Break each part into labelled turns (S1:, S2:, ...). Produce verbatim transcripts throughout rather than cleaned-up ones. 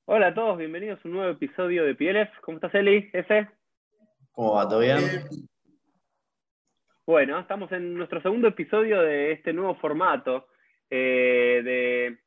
S1: Hola a todos, bienvenidos a un nuevo episodio de P L F. ¿Cómo estás, Eli? ¿Ese?
S2: ¿Cómo va? ¿Todo bien?
S3: Eh,
S1: Bueno, estamos en nuestro segundo episodio de este nuevo formato eh, de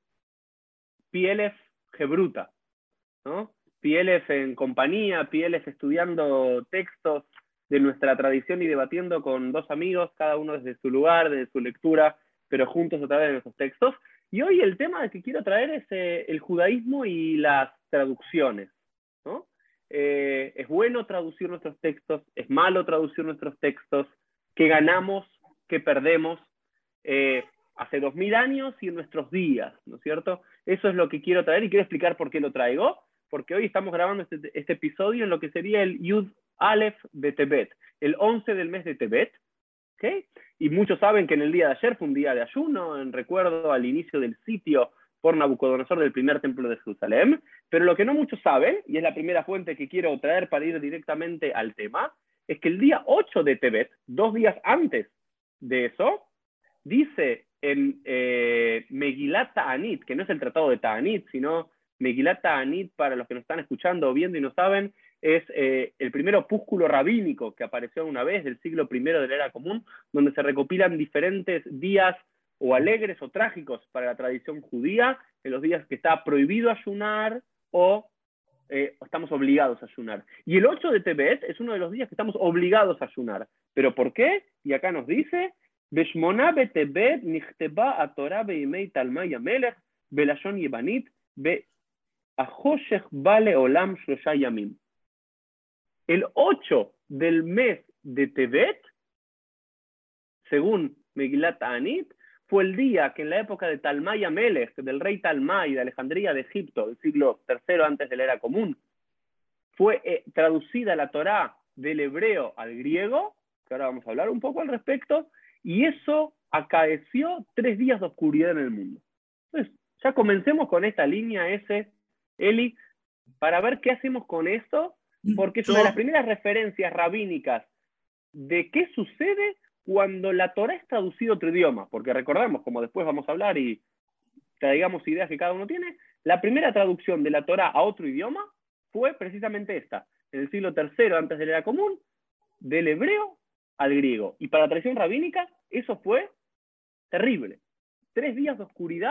S1: P L F Gebruta, ¿no? P L F en compañía, P L F estudiando textos de nuestra tradición y debatiendo con dos amigos, cada uno desde su lugar, desde su lectura, pero juntos a través de nuestros textos. Y hoy el tema que quiero traer es eh, el judaísmo y las traducciones, ¿no? Eh, es bueno traducir nuestros textos, es malo traducir nuestros textos, qué ganamos, qué perdemos, eh, hace dos mil años y en nuestros días, ¿no es cierto? Eso es lo que quiero traer y quiero explicar por qué lo traigo, porque hoy estamos grabando este, este episodio en lo que sería el Yud Aleph de Tebet, el once del mes de Tebet, ¿okay? Y muchos saben que en el día de ayer fue un día de ayuno, en recuerdo al inicio del sitio por Nabucodonosor del primer templo de Jerusalén, pero lo que no muchos saben, y es la primera fuente que quiero traer para ir directamente al tema, es que el día ocho de Tebet, dos días antes de eso, dice en eh, Megilat Ta'anit, que no es el tratado de Ta'anit, sino Megilat Ta'anit, para los que nos están escuchando o viendo y no saben, es eh, el primer opúsculo rabínico que apareció una vez del siglo primero de la era común, donde se recopilan diferentes días o alegres o trágicos para la tradición judía, en los días que está prohibido ayunar o eh, estamos obligados a ayunar. Y el ocho de Tebet es uno de los días que estamos obligados a ayunar. ¿Pero por qué? Y acá nos dice, Beshmona betebet nichteba a Torah beimei talmai amelech belashon yevanit beachoshech bale olam shlosha yamim. El ocho del mes de Tebet, según Megilat Ta'anit, fue el día que en la época de Talmai Amelech, del rey Talmai de Alejandría de Egipto, del siglo tercero antes de la era común, fue eh, traducida la Torá del hebreo al griego, que ahora vamos a hablar un poco al respecto, y eso acaeció tres días de oscuridad en el mundo. Entonces, ya comencemos con esta línea S, Eli, para ver qué hacemos con esto, porque es
S3: yo,
S1: una de las primeras referencias rabínicas de qué sucede cuando la Torá es traducida a otro idioma, porque recordamos, como después vamos a hablar y traigamos ideas que cada uno tiene, la primera traducción de la Torá a otro idioma fue precisamente esta, en el siglo tercero antes de la era común, del hebreo al griego. Y para la tradición rabínica, eso fue terrible. Tres días de oscuridad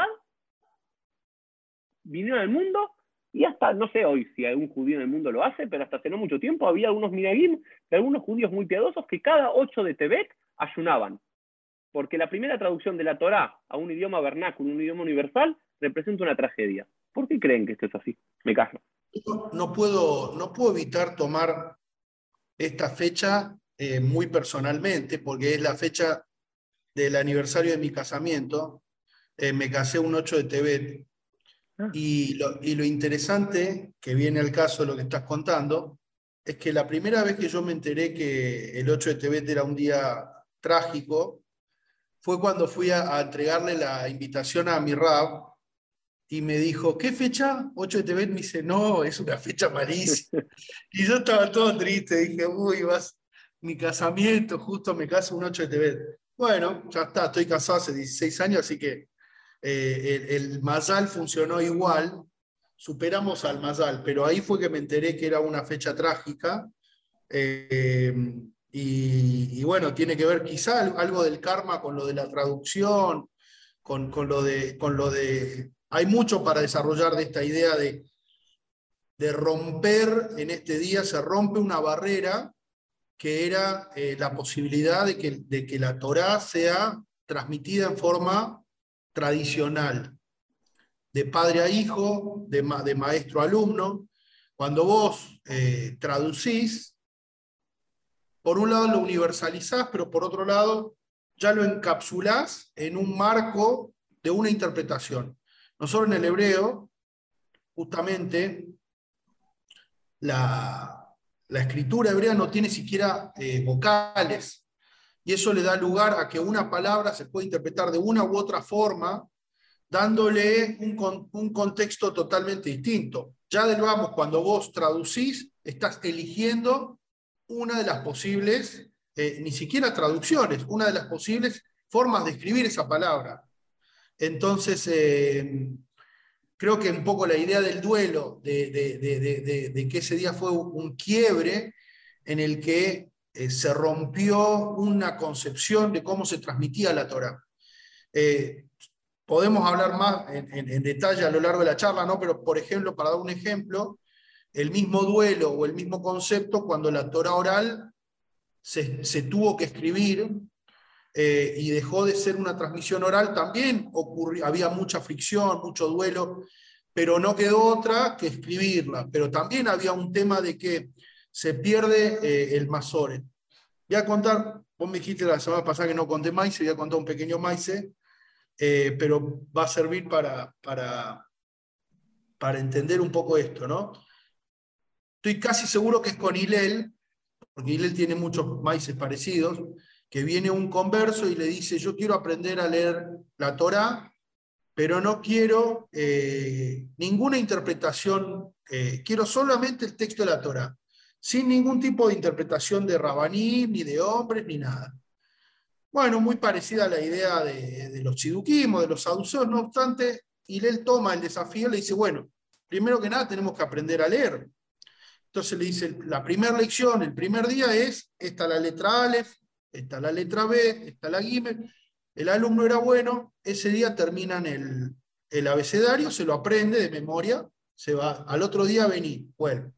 S1: vinieron al mundo y hasta, no sé hoy si algún judío en el mundo lo hace, pero hasta hace no mucho tiempo había algunos minagim de algunos judíos muy piadosos que cada ocho de Tebet ayunaban. Porque la primera traducción de la Torá a un idioma vernáculo, un idioma universal, representa una tragedia. ¿Por qué creen que esto es así? Me callo.
S3: no, no puedo, no puedo evitar tomar esta fecha eh, muy personalmente, porque es la fecha del aniversario de mi casamiento. Eh, me casé un ocho de Tebet.
S1: Ah.
S3: Y lo, y lo interesante, que viene al caso de lo que estás contando, es que la primera vez que yo me enteré que el ocho de Tebet era un día trágico, fue cuando fui a, a entregarle la invitación a mi rab, y me dijo, ¿qué fecha? ocho de Tebet. Me dice, no, es una fecha malísima. Y yo estaba todo triste, dije, uy, vas, mi casamiento, justo me caso un ocho de Tebet. Bueno, ya está, estoy casado hace dieciséis años, así que eh, el, el Mazal funcionó igual, superamos al Mazal, pero ahí fue que me enteré que era una fecha trágica. Eh, y, y bueno, tiene que ver quizá algo del karma con lo de la traducción, con, con, lo de, con lo de... Hay mucho para desarrollar de esta idea de, de romper, en este día se rompe una barrera que era eh, la posibilidad de que, de que la Torá sea transmitida en forma tradicional, de padre a hijo, de, ma, de maestro a alumno. Cuando vos eh, traducís, por un lado lo universalizás, pero por otro lado ya lo encapsulás en un marco de una interpretación. Nosotros en el hebreo, justamente, la, la escritura hebrea no tiene siquiera eh, vocales, y eso le da lugar a que una palabra se puede interpretar de una u otra forma, dándole un, un contexto totalmente distinto. Ya del vamos, cuando vos traducís, estás eligiendo una de las posibles, eh, ni siquiera traducciones, una de las posibles formas de escribir esa palabra. Entonces, eh, creo que un poco la idea del duelo, de, de, de, de, de que ese día fue un quiebre en el que eh, se rompió una concepción de cómo se transmitía la Torá. Eh, podemos hablar más en, en, en detalle a lo largo de la charla, ¿no? Pero, por ejemplo, para dar un ejemplo, el mismo duelo o el mismo concepto cuando la Torá oral se, se tuvo que escribir eh, y dejó de ser una transmisión oral, también ocurrió, había mucha fricción, mucho duelo, pero no quedó otra que escribirla. Pero también había un tema de que se pierde eh, el Masoret. Voy a contar, vos me dijiste la semana pasada que no conté Maise, voy a contar un pequeño Maise, eh, pero va a servir para, para, para entender un poco esto, ¿no? Estoy casi seguro que es con Hillel, porque Hillel tiene muchos maices parecidos, que viene un converso y le dice, yo quiero aprender a leer la Torá, pero no quiero eh, ninguna interpretación, eh, quiero solamente el texto de la Torá, sin ningún tipo de interpretación de rabaní, ni de hombres, ni nada. Bueno, muy parecida a la idea de, de los chiduquim o de los saduceos, no obstante, Hillel toma el desafío y le dice, bueno, primero que nada tenemos que aprender a leer. Entonces le dice, la primera lección, el primer día es, esta la letra Aleph, esta la letra B, esta la Gimel. El alumno era bueno, ese día terminan el, el abecedario, se lo aprende de memoria, se va, al otro día vení, bueno.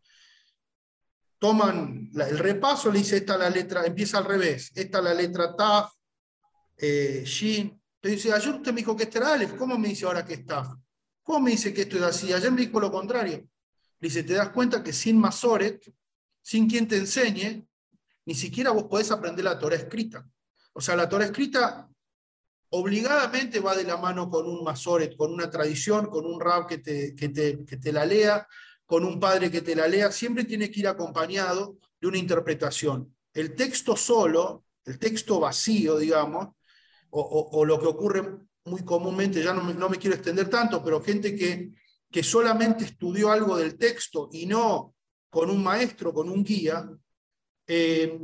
S3: Toman la, el repaso, le dice, esta la letra, empieza al revés, esta la letra Taf, eh, Shin. Le dice, ayer usted me dijo que este era Aleph, ¿cómo me dice ahora que es Taf? ¿Cómo me dice que esto es así? Ayer me dijo lo contrario. Dice, te das cuenta que sin Masoret, sin quien te enseñe, ni siquiera vos podés aprender la Torá escrita. O sea, la Torá escrita obligadamente va de la mano con un Masoret, con una tradición, con un rab que te, que te, que te la lea, con un padre que te la lea, siempre tiene que ir acompañado de una interpretación. El texto solo, el texto vacío, digamos, o, o, o lo que ocurre muy comúnmente, ya no me, no me quiero extender tanto, pero gente que que solamente estudió algo del texto y no con un maestro, con un guía, eh,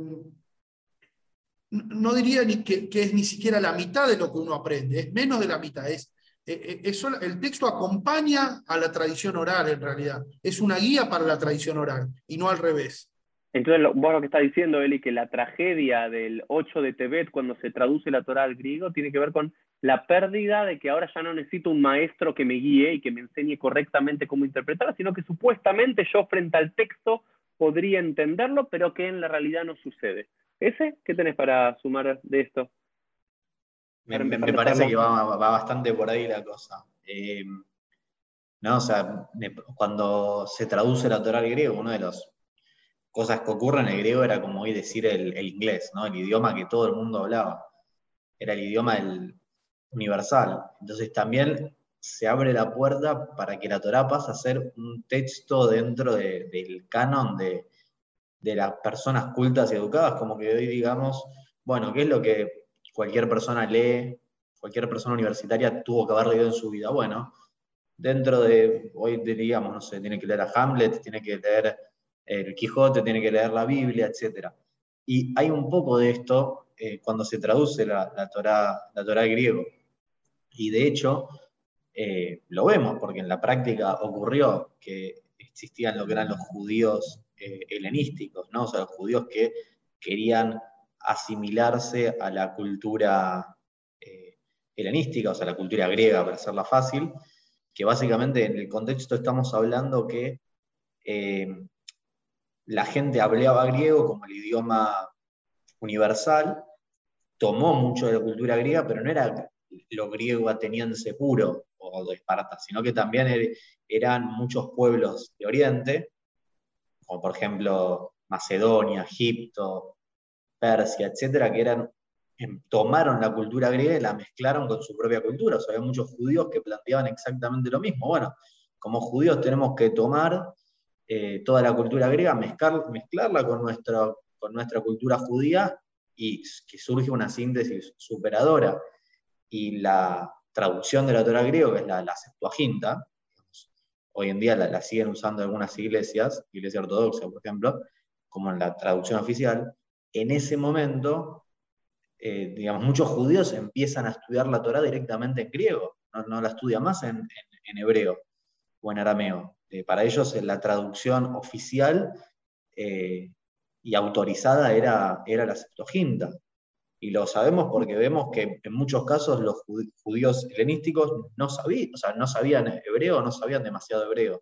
S3: no diría ni que, que es ni siquiera la mitad de lo que uno aprende, es menos de la mitad. Es, eh, es solo, el texto acompaña a la tradición oral en realidad, es una guía para la tradición oral y no al revés.
S1: Entonces, lo, vos lo que estás diciendo, Eli, que la tragedia del ocho de Tebet cuando se traduce la Torá al griego tiene que ver con la pérdida de que ahora ya no necesito un maestro que me guíe y que me enseñe correctamente cómo interpretarla, sino que supuestamente yo frente al texto podría entenderlo, pero que en la realidad no sucede. ¿Ese? ¿Qué tenés para sumar de esto?
S2: Me, me, me parece que va, va bastante por ahí la cosa. Eh, no, o sea, me, cuando se traduce la Torá al griego, una de las cosas que ocurren en el griego era como hoy decir el, el inglés, ¿no? El idioma que todo el mundo hablaba. Era el idioma del, universal. Entonces también se abre la puerta para que la Torá pase a ser un texto dentro de, del canon de, de las personas cultas y educadas, como que hoy digamos, bueno, ¿qué es lo que cualquier persona lee, cualquier persona universitaria tuvo que haber leído en su vida? Bueno, dentro de, hoy digamos, no sé, tiene que leer a Hamlet, tiene que leer el Quijote, tiene que leer la Biblia, etcétera. Y hay un poco de esto eh, cuando se traduce la, la Torá, la Torá al griego. Y de hecho, eh, lo vemos, porque en la práctica ocurrió que existían lo que eran los judíos eh, helenísticos, ¿no? O sea, los judíos que querían asimilarse a la cultura eh, helenística, o sea, la cultura griega, para hacerla fácil, que básicamente en el contexto estamos hablando que eh, la gente hablaba griego como el idioma universal, tomó mucho de la cultura griega, pero no era lo griego ateniense puro o de Esparta, sino que también er, eran muchos pueblos de Oriente, como por ejemplo Macedonia, Egipto, Persia, etcétera, que eran, tomaron la cultura griega y la mezclaron con su propia cultura. O sea, había muchos judíos que planteaban exactamente lo mismo. Bueno, como judíos tenemos que tomar eh, toda la cultura griega, mezclar, mezclarla con nuestra, con nuestra cultura judía y que surge una síntesis superadora. Y la traducción de la Torá griego, que es la, la Septuaginta, hoy en día la, la siguen usando algunas iglesias, iglesia ortodoxa, por ejemplo, como en la traducción oficial. En ese momento, eh, digamos, muchos judíos empiezan a estudiar la Torá directamente en griego, no, no la estudian más en, en, en hebreo. o en arameo. Eh, para ellos la traducción oficial eh, y autorizada era, era la Septuaginta. Y lo sabemos porque vemos que en muchos casos los judíos helenísticos no sabían, o sea, no sabían hebreo, no sabían demasiado hebreo.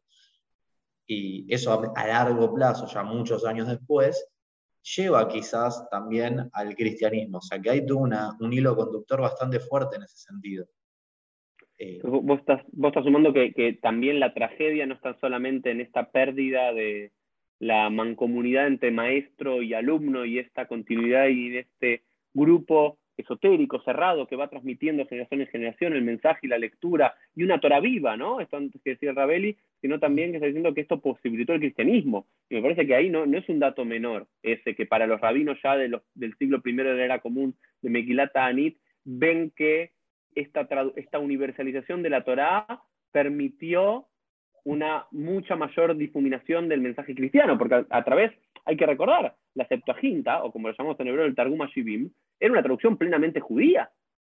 S2: Y eso a largo plazo, ya muchos años después, lleva quizás también al cristianismo. O sea, que hay todo una, un hilo conductor bastante fuerte en ese sentido.
S1: Eh, vos, estás, vos estás sumando que, que también la tragedia no está solamente en esta pérdida de la mancomunidad entre maestro y alumno y esta continuidad y de este grupo esotérico, cerrado, que va transmitiendo generación en generación el mensaje y la lectura y una Torah viva, ¿no? Esto antes que decía Ravelli, sino también que está diciendo que esto posibilitó el cristianismo. Y me parece que ahí no, no es un dato menor ese, que para los rabinos ya de los, del siglo primero de la era común de Megilat Ta'anit ven que esta, esta universalización de la Torah permitió una mucha mayor difuminación del mensaje cristiano, porque a, a través, hay que recordar, la Septuaginta, o como lo llamamos en hebreo el Targum HaShivim, era una traducción plenamente judía.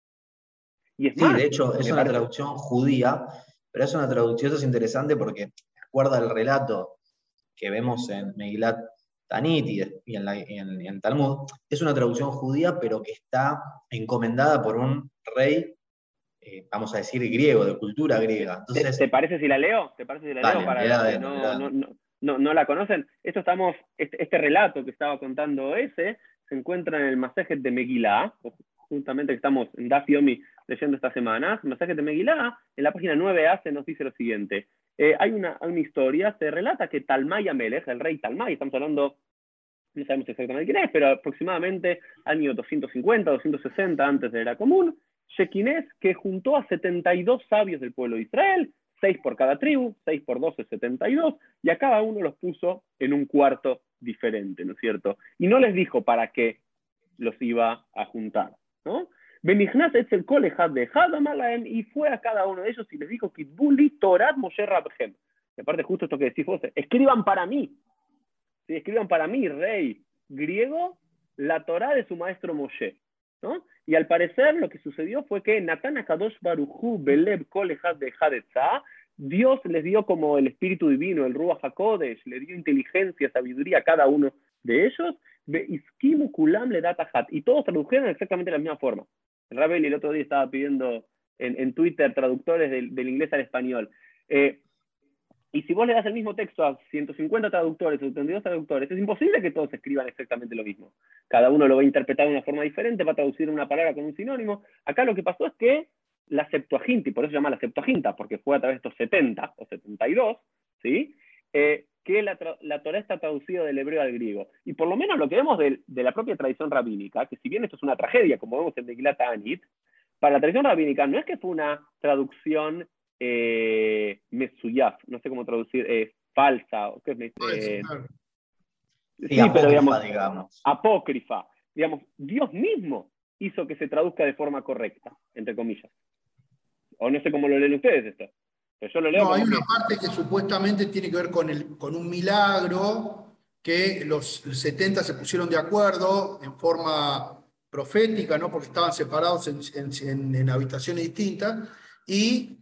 S1: Y es
S2: sí,
S1: más,
S2: de hecho, es una
S1: parece...
S2: traducción judía, pero es una traducción, eso es interesante porque acuerda el relato que vemos en Megilat Ta'anit y, y, en la, y, en, y en Talmud, es una traducción judía, pero que está encomendada por un rey, eh, vamos a decir, griego, de cultura griega. Entonces,
S1: ¿Te, ¿Te parece si la leo? ¿Te parece si la
S2: dale,
S1: leo para los que
S2: dentro,
S1: no, no, no, no, no la conocen? Esto estamos, este, este relato que estaba contando ese se encuentra en el Masejet de Megilá, justamente que estamos en Daf Yomi leyendo esta semana. El Masejet de Megilá, en la página nueve a se nos dice lo siguiente. Eh, hay, una, hay una historia, se relata que Talmai Amelech, el rey Talmai, estamos hablando, no sabemos exactamente quién es, pero aproximadamente año doscientos cincuenta, doscientos sesenta antes de la era común, Shekinez, que juntó a setenta y dos sabios del pueblo de Israel, seis por cada tribu, seis por doce, setenta y dos, y a cada uno los puso en un cuarto diferente, ¿no es cierto? Y no les dijo para qué los iba a juntar, ¿no? Benignaz Etzel Kolejad de Hadamalaem, y fue a cada uno de ellos y les dijo, Kitbuli Torat Moshe Rabhem. Y aparte, justo esto que decís vos, escriban para mí, ¿sí? Escriban para mí, rey griego, la Torá de su maestro Moshe, ¿no? Y al parecer lo que sucedió fue que Natan Akadosh Baruchu Beleb Kolejad de Hadetza, Dios les dio como el espíritu divino, el Ruach HaKodesh, le dio inteligencia, sabiduría a cada uno de ellos, Iskimu Kulam le Datahat, y todos tradujeron exactamente de la misma forma. El Rabel el otro día estaba pidiendo en, en Twitter traductores del, del inglés al español. Eh, Y si vos le das el mismo texto a ciento cincuenta traductores, setenta y dos traductores, es imposible que todos escriban exactamente lo mismo. Cada uno lo va a interpretar de una forma diferente, va a traducir una palabra con un sinónimo. Acá lo que pasó es que la Septuaginta, y por eso se llama la Septuaginta, porque fue a través de estos setenta o setenta y dos, ¿sí? Eh, que la, la Torá está traducida del hebreo al griego. Y por lo menos lo que vemos de, de la propia tradición rabínica, que si bien esto es una tragedia, como vemos en Megilat Ta'anit, para la tradición rabínica no es que fue una traducción Eh, Mesuyaf, no sé cómo traducir, eh, falsa, ¿qué es? Eh,
S2: sí,
S1: sí,
S2: apócrifa,
S1: pero digamos,
S2: digamos.
S1: apócrifa. Digamos, Dios mismo hizo que se traduzca de forma correcta, entre comillas. O no sé cómo lo leen ustedes esto. Pero yo lo leo
S3: no,
S1: como
S3: hay una
S1: que...
S3: parte que supuestamente tiene que ver con, el, con un milagro, que los setenta se pusieron de acuerdo en forma profética, ¿no? Porque estaban separados en, en, en habitaciones distintas, y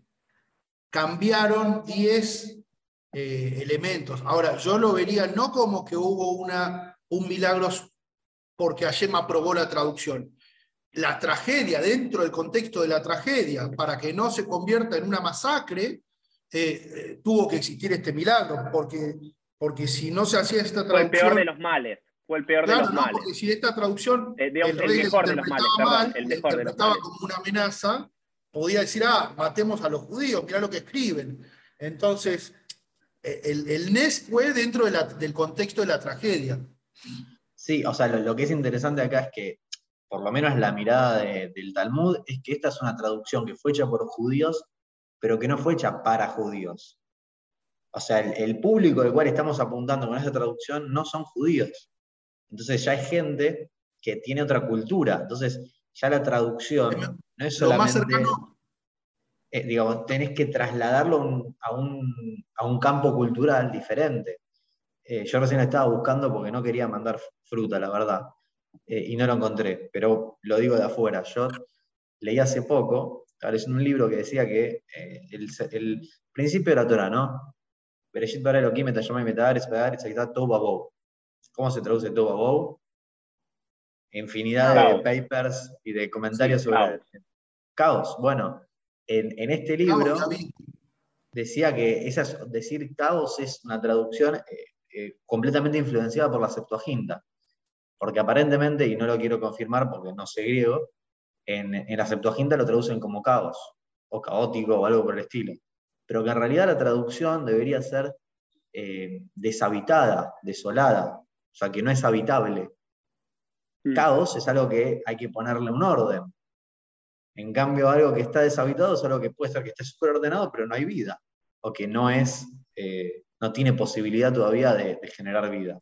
S3: cambiaron diez eh, elementos. Ahora, yo lo vería no como que hubo una, un milagro porque Hashem aprobó la traducción. La tragedia, dentro del contexto de la tragedia, para que no se convierta en una masacre, eh, eh, tuvo que existir este milagro, porque, porque si no se hacía esta
S1: Fue el peor
S3: traducción...
S1: de los males. Fue el peor
S3: Claro,
S1: de los
S3: no,
S1: males.
S3: porque si esta traducción
S1: Eh, digamos,
S3: el
S1: el
S3: rey la
S1: mejor de los males,
S3: interpretaba
S1: perdón,
S3: mal,
S1: el
S3: la
S1: mejor de los
S3: interpretaba
S1: males.
S3: como una amenaza, podía decir, ah, matemos a los judíos, mirá lo que escriben. Entonces, el, el N E S fue dentro de la, del contexto de la tragedia.
S2: Sí, o sea, lo, lo que es interesante acá es que, por lo menos la mirada de, del Talmud, es que esta es una traducción que fue hecha por judíos, pero que no fue hecha para judíos. O sea, el, el público al cual estamos apuntando con esta traducción no son judíos. Entonces ya hay gente que tiene otra cultura. Entonces ya la traducción no es
S3: Lo más
S2: solamente,
S3: cercano,
S2: eh, digamos, tenés que trasladarlo un, a, un, a un campo cultural diferente. Eh, yo recién estaba buscando porque no quería mandar fruta, la verdad, eh, y no lo encontré, pero lo digo de afuera. Yo leí hace poco estaba leyendo un libro que decía que eh, el, el principio de la Torah, ¿no? Bereshit bara Elohim et hashamayim et haaretz v'haaretz hayta tohu va'bohu. ¿Cómo se traduce tohu va'bohu? Infinidad
S1: Caos.
S2: de papers y de comentarios
S3: Sí,
S2: sobre
S1: caos.
S2: caos. Bueno, en, en este libro
S3: Caos, David.
S2: decía que esa es, decir caos es una traducción eh, eh, completamente influenciada por la Septuaginta. Porque aparentemente, y no lo quiero confirmar porque no sé griego, en, en la Septuaginta lo traducen como caos, o caótico, o algo por el estilo. Pero que en realidad la traducción debería ser eh, deshabitada, desolada, o sea, que no es habitable.
S1: Mm.
S2: Caos es algo que hay que ponerle un orden. En cambio, algo que está deshabitado es algo que puede ser que esté súper ordenado, pero no hay vida, o que no es, eh, no tiene posibilidad todavía de, de generar vida.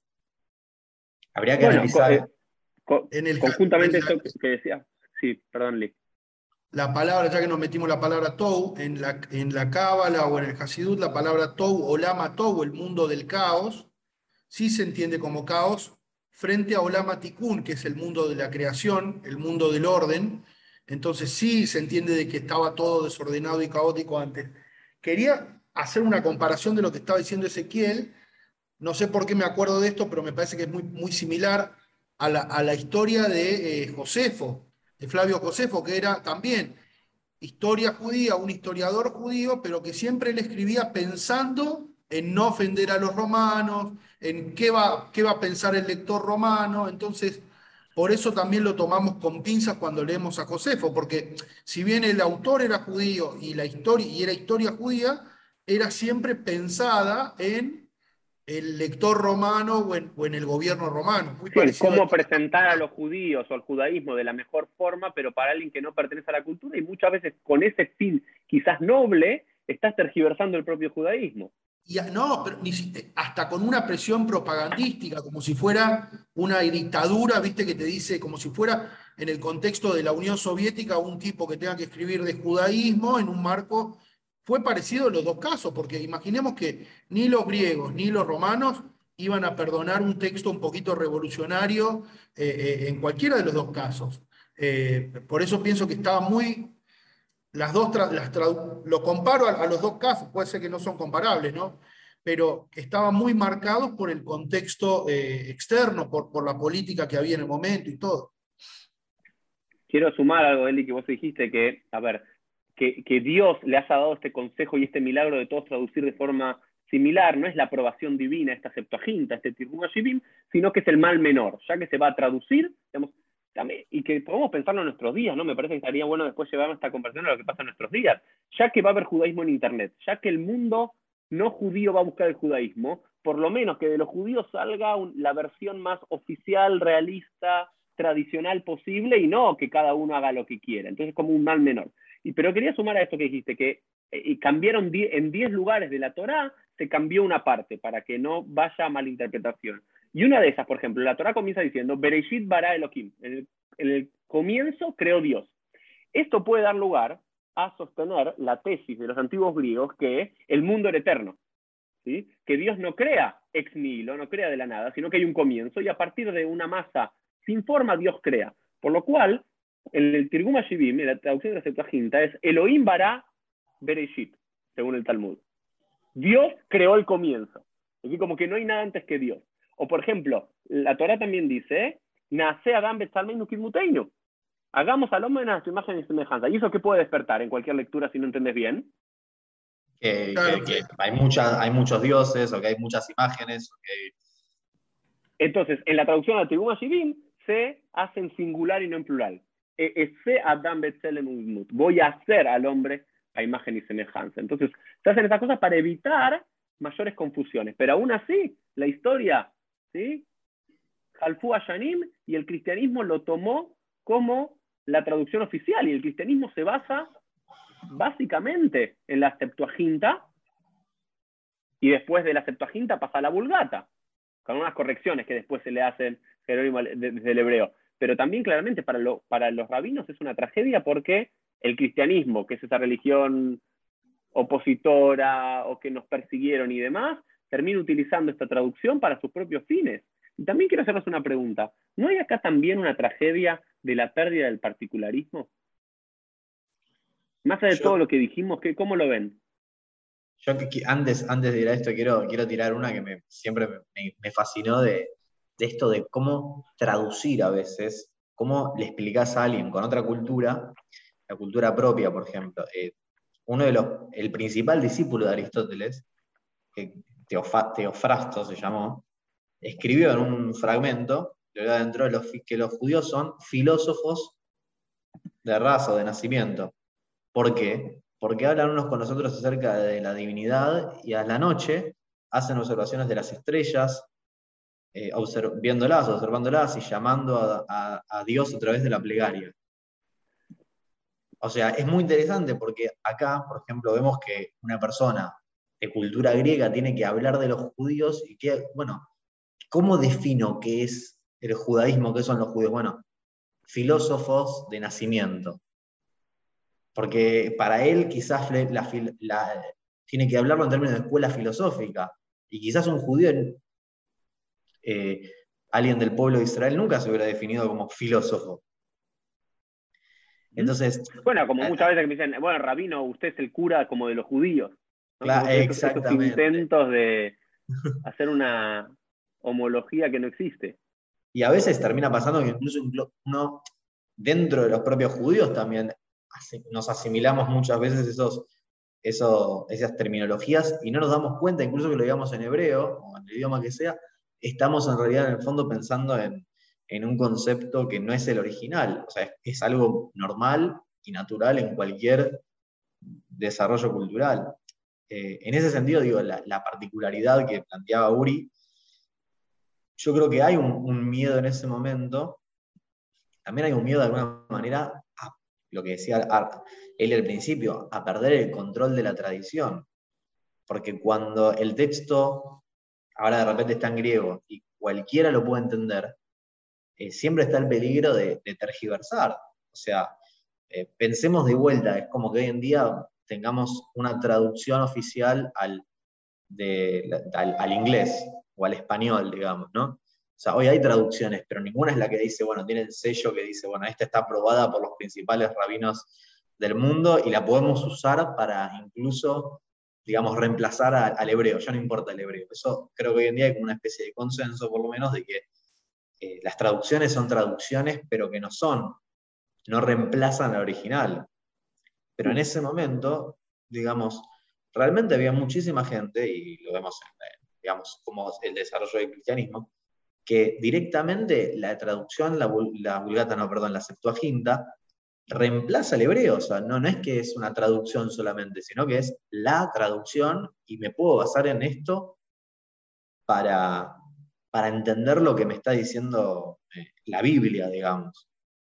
S2: Habría que
S1: Bueno, co-
S2: analizar.
S1: eh, co-
S3: En el,
S1: conjuntamente
S3: en la,
S1: esto que que decía. Sí, perdón, Lee.
S3: la palabra, ya que nos metimos la palabra Tou, en la, en la Cábala o en el Hasidut, la palabra Tou o Lama Tou, el mundo del caos, sí se entiende como caos frente a Olama Tikkun, que es el mundo de la creación, el mundo del orden. Entonces sí se entiende de que estaba todo desordenado y caótico antes. Quería hacer una comparación de lo que estaba diciendo Ezequiel. No sé por qué me acuerdo de esto, pero me parece que es muy, muy similar a la, a la historia de eh, Josefo, de Flavio Josefo, que era también historia judía, un historiador judío, pero que siempre él escribía pensando en no ofender a los romanos, en qué va, qué va a pensar el lector romano. Entonces, por eso también lo tomamos con pinzas cuando leemos a Josefo, porque si bien el autor era judío y la historia y era historia judía, era siempre pensada en el lector romano o en, o en el gobierno romano, muy
S1: Sí, en
S3: parecido a
S1: cómo
S3: esto que estamos
S1: presentar a
S3: hablando.
S1: los judíos o al judaísmo de la mejor forma, pero para alguien que no pertenece a la cultura, y muchas veces con ese fin quizás noble, estás tergiversando el propio judaísmo.
S3: Y, no, pero ni si- hasta con una presión propagandística, como si fuera una dictadura, viste, que te dice, como si fuera en el contexto de la Unión Soviética, un tipo que tenga que escribir de judaísmo en un marco. Fue parecido en los dos casos, porque imaginemos que ni los griegos ni los romanos iban a perdonar un texto un poquito revolucionario eh, eh, en cualquiera de los dos casos. Eh, por eso pienso que estaba muy las dos las lo comparo a, a, los dos casos, puede ser que no son comparables, ¿no? Pero estaban muy marcados por el contexto eh, externo, por, por la política que había en el momento y todo.
S1: Quiero sumar algo, Eli, que vos dijiste que, a ver, que, que Dios le haya dado este consejo y este milagro de todos traducir de forma similar, no es la aprobación divina, esta Septuaginta, este Tirgum Hashivim, sino que es el mal menor, ya que se va a traducir, digamos, también, y que podemos pensarlo en nuestros días, ¿no? Me parece que estaría bueno después llevar esta conversación a lo que pasa en nuestros días, ya que va a haber judaísmo en Internet, ya que el mundo no judío va a buscar el judaísmo, por lo menos que de los judíos salga un, la versión más oficial, realista, tradicional posible, y no que cada uno haga lo que quiera. Entonces, como un mal menor. Y, pero quería sumar a esto que dijiste, que eh, cambiaron die, en diez lugares de la Torá, se cambió una parte para que no vaya a malinterpretación. Y una de esas, por ejemplo, la Torá comienza diciendo, Bereshit bara Elohim, en el, en el comienzo creó Dios. Esto puede dar lugar a sostener la tesis de los antiguos griegos que el mundo era eterno, ¿sí? Que Dios no crea ex nihilo, no crea de la nada, sino que hay un comienzo y a partir de una masa sin forma Dios crea. Por lo cual, en el Tirgum Hashivim, en la traducción de la Septuaginta, es Elohim bara Bereshit, según el Talmud. Dios creó el comienzo. Así como que no hay nada antes que Dios. O por ejemplo, la Torah también dice, Nace Adam Betzalmeinu Kidmuteinu. Hagamos al hombre en nuestra imagen y semejanza. ¿Y eso qué puede despertar en cualquier lectura si no entendés bien?
S2: Que,
S3: Claro,
S2: que, que hay, mucha, hay muchos dioses, o que hay muchas imágenes. O que...
S1: Entonces, en la traducción al Tirgum Hashivim, se hace en singular y no en plural. Se Adam Betzalem Udmut. Voy a hacer al hombre a imagen y semejanza. Entonces, se hacen estas cosas para evitar mayores confusiones. Pero aún así, la historia, ¿sí? Halfu Ayanim, y el cristianismo lo tomó como la traducción oficial. Y el cristianismo se basa básicamente en la Septuaginta, y después de la Septuaginta pasa a la Vulgata, con unas correcciones que después se le hacen Jerónimo desde el hebreo. Pero también claramente para, lo, para los rabinos es una tragedia porque el cristianismo, que es esa religión opositora o que nos persiguieron y demás, termina utilizando esta traducción para sus propios fines. Y también quiero hacerles una pregunta. ¿No hay acá también una tragedia de la pérdida del particularismo? Más allá de
S2: Yo-
S1: todo lo que dijimos, ¿qué, ¿cómo lo ven?
S2: Yo que- que antes, antes de ir a esto quiero, quiero tirar una que me, siempre me, me fascinó de, de esto de cómo traducir a veces, cómo le explicás a alguien con otra cultura, la cultura propia, por ejemplo. Eh, uno de los, el principal discípulo de Aristóteles, que Teofa- Teofrasto se llamó, escribió en un fragmento, lo leo dentro de los, fi- que los judíos son filósofos de raza o de nacimiento. ¿Por qué? Porque hablan unos con los otros acerca de la divinidad y a la noche hacen observaciones de las estrellas, eh, observ- viéndolas, observándolas y llamando a, a- a Dios a través de la plegaria. O sea, es muy interesante porque acá, por ejemplo, vemos que una persona de cultura griega tiene que hablar de los judíos y que, bueno, ¿cómo defino qué es el judaísmo, qué son los judíos? Bueno, filósofos de nacimiento. Porque para él quizás la, la, la, tiene que hablarlo en términos de escuela filosófica. Y quizás un judío, eh, alguien del pueblo de Israel, nunca se hubiera definido como filósofo. Entonces,
S1: Bueno, como
S2: a,
S1: muchas
S2: a,
S1: veces que me dicen, bueno, rabino, usted es el cura como de los judíos, ¿no? Como que esos, esos
S2: exactamente.
S1: intentos de hacer una homología que no existe.
S2: Y a veces termina pasando que incluso uno, dentro de los propios judíos también nos asimilamos muchas veces esos, esos, esas terminologías y no nos damos cuenta, incluso que lo digamos en hebreo o en el idioma que sea, estamos en realidad en el fondo pensando en, en un concepto que no es el original. O sea, es, es algo normal y natural en cualquier desarrollo cultural. Eh, en ese sentido, digo, la, la particularidad que planteaba Uri, yo creo que hay un, un miedo en ese momento. También hay un miedo de alguna manera a lo que decía Art, él al principio, a perder el control de la tradición. Porque cuando el texto ahora de repente está en griego y cualquiera lo puede entender, eh, siempre está el peligro de, de tergiversar. O sea, eh, pensemos de vuelta, es como que hoy en día tengamos una traducción oficial al, de, al, al inglés o al español, digamos, ¿no? O sea, hoy hay traducciones, pero ninguna es la que dice, bueno, tiene el sello que dice, bueno, esta está aprobada por los principales rabinos del mundo y la podemos usar para incluso, digamos, reemplazar a, al hebreo, ya no importa el hebreo. Eso creo que hoy en día hay como una especie de consenso, por lo menos, de que eh, las traducciones son traducciones, pero que no son, no reemplazan al original. Pero en ese momento, digamos, realmente había muchísima gente, y lo vemos en, digamos, como el desarrollo del cristianismo, que directamente la traducción, la, la vulgata, no, perdón, la Septuaginta, reemplaza el hebreo. O sea, no, no es que es una traducción solamente, sino que es la traducción y me puedo basar en esto para, para entender lo que me está diciendo eh, la Biblia, digamos.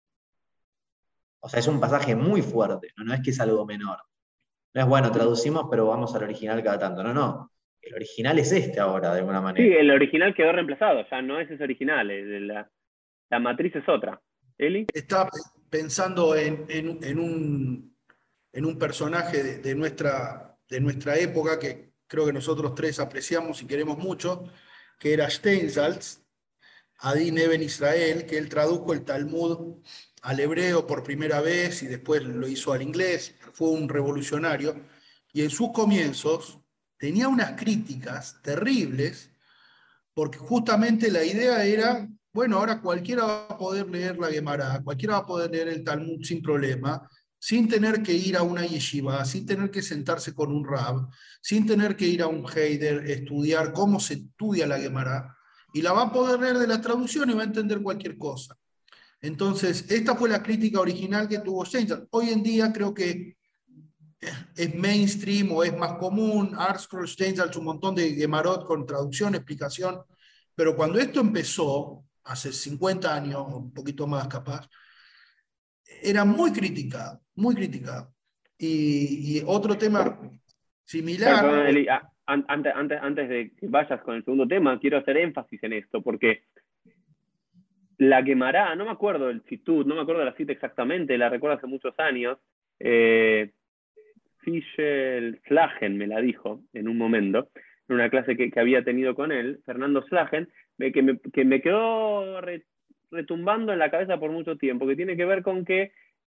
S2: O sea, es un pasaje muy fuerte, ¿no? No es que es algo menor. No es bueno, traducimos, pero vamos al original cada tanto. No, no. El original es este ahora, de alguna
S1: Sí,
S2: manera.
S1: el original quedó reemplazado, ya no es ese original, la, la matriz es otra. ¿Eli?
S3: Estaba pensando en, en, en un, en un personaje de, de nuestra, de nuestra época que creo que nosotros tres apreciamos y queremos mucho, que era Steinsaltz, Adin Eben Israel, que él tradujo el Talmud al hebreo por primera vez y después lo hizo al inglés, fue un revolucionario, y en sus comienzos tenía unas críticas terribles, porque justamente la idea era, bueno, ahora cualquiera va a poder leer la Gemara, cualquiera va a poder leer el Talmud sin problema, sin tener que ir a una yeshiva, sin tener que sentarse con un rab, sin tener que ir a un heider, estudiar cómo se estudia la Gemara, y la va a poder leer de la traducción y va a entender cualquier cosa. Entonces, esta fue la crítica original que tuvo Steinsaltz. Hoy en día creo que es mainstream o es más común, ArtScroll, Steinsaltz, un montón de Gemarot con traducción, explicación, pero cuando esto empezó, hace cincuenta años, un poquito más capaz, era muy criticado, muy criticado. Y, y otro tema similar,
S1: Perdón, Eli, ah, antes, antes, antes de que vayas con el segundo tema, quiero hacer énfasis en esto, porque la Guemará, no me acuerdo del Citud, no me acuerdo de la cita exactamente, la recuerdo hace muchos años, eh, Fischel Slagen me la dijo en un momento, en una clase que, que había tenido con él, Fernando Slagen, que me, que me quedó re, retumbando en la cabeza por mucho tiempo, que tiene que ver con que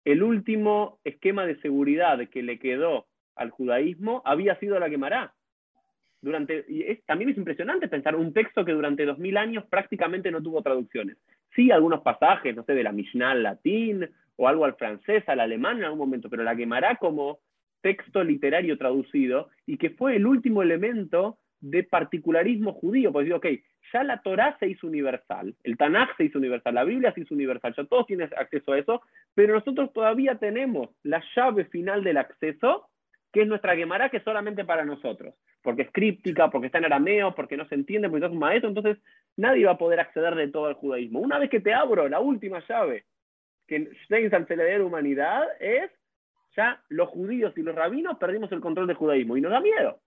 S1: el último esquema de seguridad que le quedó al judaísmo había sido la Guemará. Durante, y es, también es impresionante pensar un texto que durante dos mil años prácticamente no tuvo traducciones. Sí, algunos pasajes, no sé, de la Mishnah al latín, o algo al francés, al alemán en algún momento, pero la Guemará como texto literario traducido, y que fue el último elemento de particularismo judío, porque digo, ok, ya la Torá se hizo universal, el Tanaj se hizo universal, la Biblia se hizo universal, ya todos tienen acceso a eso, pero nosotros todavía tenemos la llave final del acceso, que es nuestra Guemará, que es solamente para nosotros, porque es críptica, porque está en arameo, porque no se entiende, porque sos un maestro, entonces nadie va a poder acceder de todo al judaísmo. Una vez que te abro la última llave, que Steinsaltz se le dé la humanidad, es ya los judíos y los rabinos perdimos el control del judaísmo, y nos da miedo.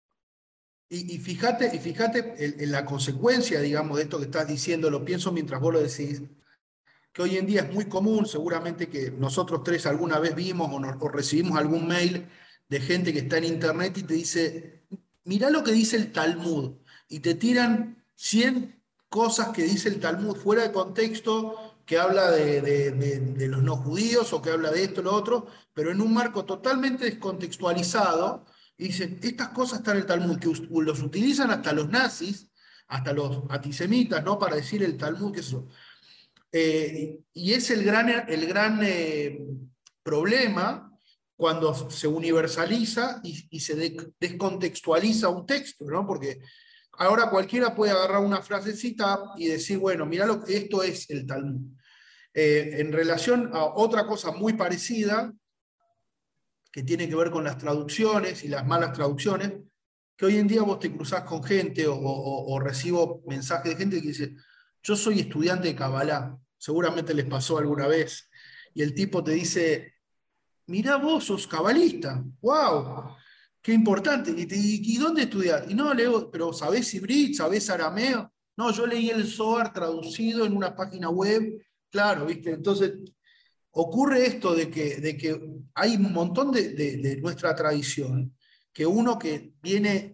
S3: Y, y fíjate, y fíjate en, en la consecuencia, digamos, de esto que estás diciendo, lo pienso mientras vos lo decís, que hoy en día es muy común, seguramente que nosotros tres alguna vez vimos o, nos, o recibimos algún mail de gente que está en internet y te dice, mirá lo que dice el Talmud, y te tiran cien cosas que dice el Talmud fuera de contexto, que habla de, de, de, de los no judíos o que habla de esto, lo otro, pero en un marco totalmente descontextualizado, y dicen, estas cosas están en el Talmud, que los utilizan hasta los nazis, hasta los antisemitas, ¿no? Para decir el Talmud, que eso. Eh, y es el gran, el gran eh, problema cuando se universaliza y, y se de, descontextualiza un texto, ¿no? Porque ahora cualquiera puede agarrar una frasecita y decir, bueno, mirá lo que esto es el Talmud. Eh, en relación a otra cosa muy parecida, que tiene que ver con las traducciones y las malas traducciones, que hoy en día vos te cruzás con gente o, o, o recibo mensajes de gente que dice, yo soy estudiante de Kabbalah, seguramente les pasó alguna vez, y el tipo te dice, mirá vos, sos cabalista, wow, qué importante, ¿y, te, y dónde estudiás? Y no, leo, pero ¿sabés hibrid? ¿Sabés arameo? No, yo leí el Zohar traducido en una página web, claro, ¿viste? Entonces, ocurre esto de que, de que hay un montón de, de, de nuestra tradición, que uno que viene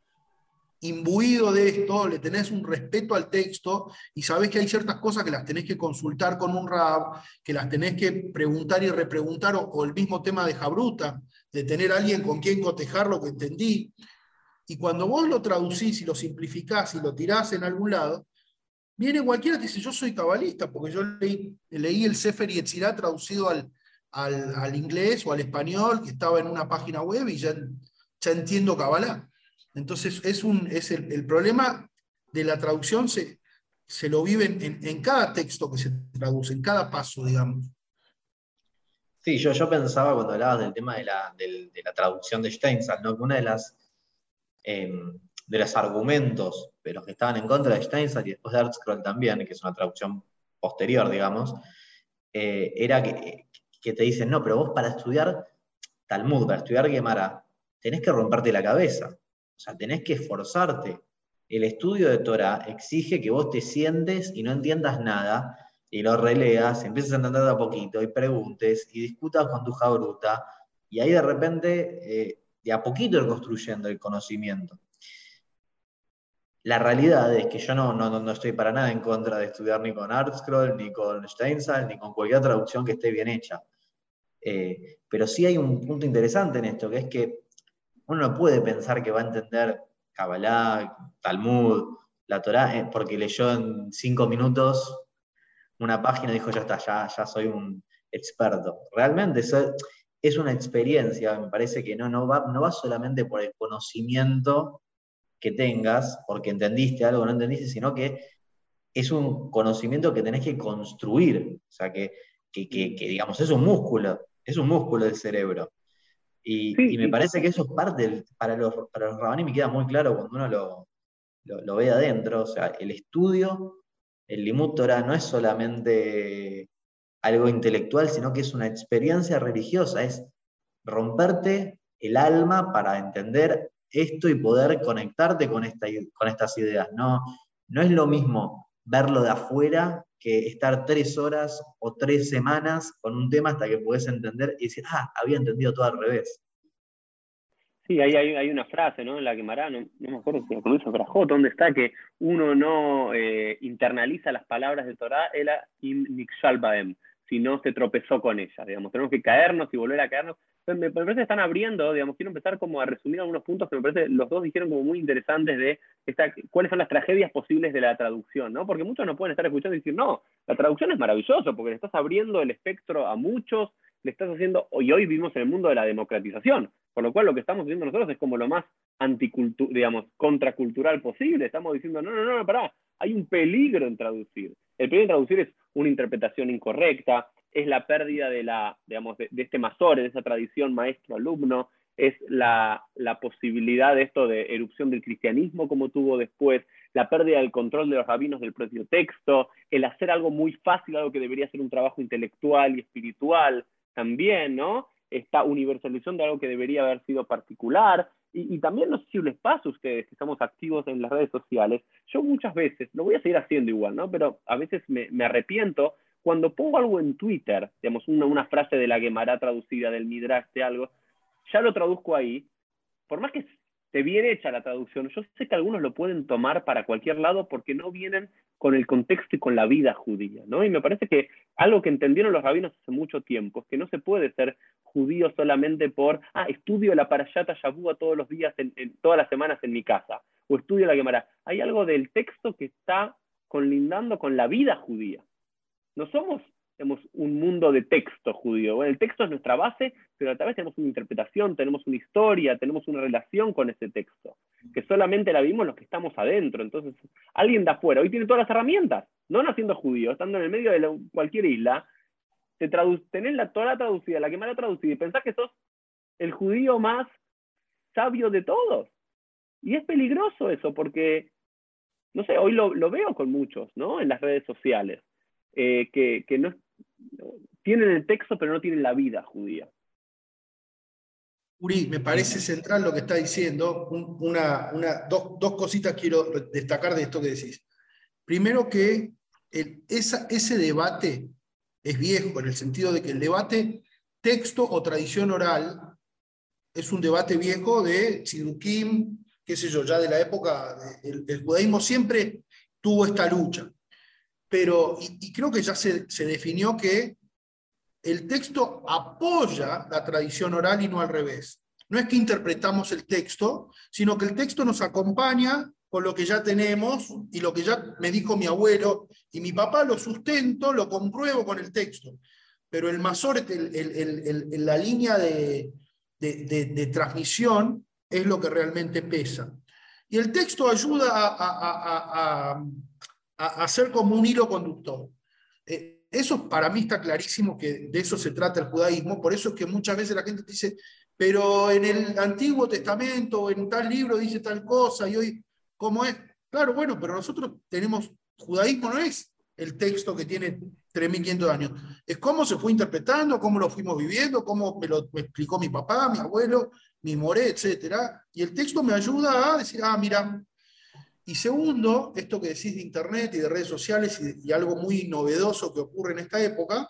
S3: imbuido de esto, le tenés un respeto al texto y sabés que hay ciertas cosas que las tenés que consultar con un rab, que las tenés que preguntar y repreguntar, o, o el mismo tema de Jabruta, de tener a alguien con quien cotejar lo que entendí. Y cuando vos lo traducís y lo simplificás y lo tirás en algún lado, viene cualquiera y te dice, yo soy cabalista, porque yo leí, leí el Sefer Yetzirah traducido al, al, al inglés o al español, que estaba en una página web y ya, ya entiendo Kabbalah. Entonces, es, un, es el, el problema de la traducción se, se lo vive en, en cada texto que se traduce, en cada paso, digamos.
S2: Sí, yo, yo pensaba cuando hablabas del tema de la, del, de la traducción de Steinsaltz, ¿no? Que una de las eh, de los argumentos de los que estaban en contra de Steinsaltz y después de ArtScroll también, que es una traducción posterior, digamos, eh, era que, que te dicen, no, pero vos para estudiar Talmud, para estudiar Guemará, tenés que romperte la cabeza, o sea, tenés que esforzarte. El estudio de Torah exige que vos te sientes y no entiendas nada, y lo releas, empieces a entender de a poquito, y preguntes, y discutas con tu jabruta, y ahí de repente, eh, de a poquito ir construyendo el conocimiento. La realidad es que yo no, no, no estoy para nada en contra de estudiar ni con ArtScroll, ni con Steinsaltz, ni con cualquier traducción que esté bien hecha. Eh, pero sí hay un punto interesante en esto, que es que uno no puede pensar que va a entender Kabbalah, Talmud, la Torá, eh, porque leyó en cinco minutos una página y dijo, ya está, ya, ya soy un experto. Realmente eso es una experiencia, me parece que no, no, va, no va solamente por el conocimiento que tengas, porque entendiste algo o no entendiste, sino que es un conocimiento que tenés que construir, o sea, que, que, que, que digamos, es un músculo, es un músculo del cerebro. Y,
S1: Sí,
S2: y me
S1: y,
S2: parece que eso es parte, del, para los, para los rabaní me queda muy claro cuando uno lo, lo, lo ve adentro, o sea, el estudio, el Limud Torah no es solamente algo intelectual, sino que es una experiencia religiosa, es romperte el alma para entender esto y poder conectarte con, esta, con estas ideas. No, no es lo mismo verlo de afuera que estar tres horas o tres semanas con un tema hasta que podés entender y decir, ah, había entendido todo al revés.
S1: sí, hay, hay, hay una frase, ¿no? En la Guemará, no, no me acuerdo si lo hizo Brajot, ¿dónde está? Que uno no eh, internaliza las palabras de Torah, ela im nikshal baem, si no se tropezó con ella, digamos, tenemos que caernos y volver a caernos. Entonces, me parece que están abriendo, digamos, quiero empezar como a resumir algunos puntos que me parece los dos dijeron como muy interesantes de esta, cuáles son las tragedias posibles de la traducción, ¿no? Porque muchos no pueden estar escuchando y decir, no, la traducción es maravilloso, porque le estás abriendo el espectro a muchos, le estás haciendo, y hoy vivimos en el mundo de la democratización, por lo cual lo que estamos haciendo nosotros es como lo más anticultural, digamos, contracultural posible, estamos diciendo, no, no, no, pará, hay un peligro en traducir. El peligro en traducir es una interpretación incorrecta, es la pérdida de, la, digamos, de, de este masore, de esa tradición maestro-alumno, es la, la posibilidad de esto de erupción del cristianismo como tuvo después, la pérdida del control de los rabinos del propio texto, el hacer algo muy fácil, algo que debería ser un trabajo intelectual y espiritual también, ¿no? Esta universalización de algo que debería haber sido particular, y, y también no sé si les pasa a ustedes que estamos activos en las redes sociales, yo muchas veces, lo voy a seguir haciendo igual, ¿no? Pero a veces me, me arrepiento cuando pongo algo en Twitter, digamos, una, una frase de la Gemara traducida, del Midrash, de algo, ya lo traduzco ahí, por más que esté bien hecha la traducción, yo sé que algunos lo pueden tomar para cualquier lado porque no vienen con el contexto y con la vida judía, ¿no? Y me parece que algo que entendieron los rabinos hace mucho tiempo es que no se puede ser judío solamente por, ah, estudio la Parashata Shavua todos los días, en, en, todas las semanas en mi casa, o estudio la Gemara. Hay algo del texto que está colindando con la vida judía. No somos, digamos, un mundo de texto judío. Bueno, el texto es nuestra base, pero a través tenemos una interpretación, tenemos una historia, tenemos una relación con ese texto, que solamente la vimos los que estamos adentro. Entonces, alguien de afuera, hoy tiene todas las herramientas, no naciendo judío, estando en el medio de la, cualquier isla, te tradu- tenés la Torah traducida, la Gemara traducida, y pensás que sos el judío más sabio de todos. Y es peligroso eso, porque, no sé, hoy lo, lo veo con muchos, ¿no? En las redes sociales. Eh, que, que no, tienen el texto pero no tienen la vida judía.
S3: Uri, me parece central lo que está diciendo. Un, una, una, dos, dos cositas quiero destacar de esto que decís. Primero que el, esa, ese debate es viejo, en el sentido de que el debate texto o tradición oral es un debate viejo de Tzidukim, qué sé yo, ya de la época, el, el judaísmo siempre tuvo esta lucha. Pero, y, y creo que ya se, se definió que el texto apoya la tradición oral y no al revés. No es que interpretamos el texto, sino que el texto nos acompaña con lo que ya tenemos y lo que ya me dijo mi abuelo y mi papá, lo sustento, lo compruebo con el texto. Pero el Masoret, el, el, el, el, la línea de, de, de, de transmisión es lo que realmente pesa. Y el texto ayuda a, a, a, a a hacer como un hilo conductor. Eh, eso para mí está clarísimo que de eso se trata el judaísmo, por eso es que muchas veces la gente dice, pero en el Antiguo Testamento, en tal libro dice tal cosa, y hoy, ¿cómo es? Claro, bueno, pero nosotros tenemos, judaísmo no es el texto que tiene tres mil quinientos años, es cómo se fue interpretando, cómo lo fuimos viviendo, cómo me lo me explicó mi papá, mi abuelo, mi moré, etcétera, y el texto me ayuda a decir, ah, mira. Y segundo, esto que decís de internet y de redes sociales y, y algo muy novedoso que ocurre en esta época,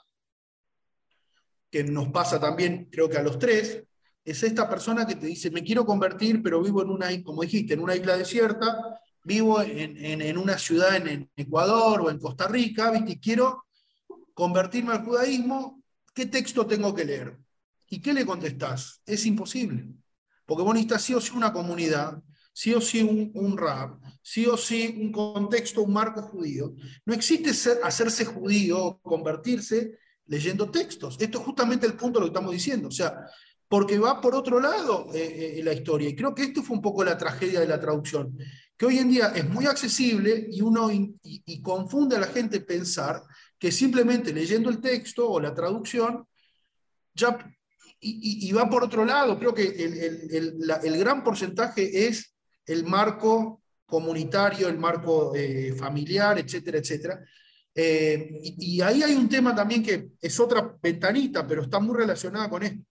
S3: que nos pasa también, creo que a los tres, es esta persona que te dice, me quiero convertir, pero vivo en una, como dijiste, en una isla desierta, vivo en, en, en una ciudad en, en Ecuador o en Costa Rica, ¿viste? Y quiero convertirme al judaísmo, ¿qué texto tengo que leer? ¿Y qué le contestás? Es imposible, porque vos necesitas sí o sí una comunidad, sí o sí un, un rab, sí o sí un contexto, un marco judío. No existe ser, hacerse judío o convertirse leyendo textos. Esto es justamente el punto de lo que estamos diciendo. O sea, porque va por otro lado eh, eh, la historia. Y creo que esto fue un poco la tragedia de la traducción, que hoy en día es muy accesible y uno y, y confunde a la gente pensar que simplemente leyendo el texto o la traducción ya... Y, y, y va por otro lado. Creo que el, el, el, la, el gran porcentaje es el marco comunitario, el marco eh, familiar, etcétera, etcétera. Eh, y, y ahí hay un tema también que es otra ventanita, pero está muy relacionada con esto.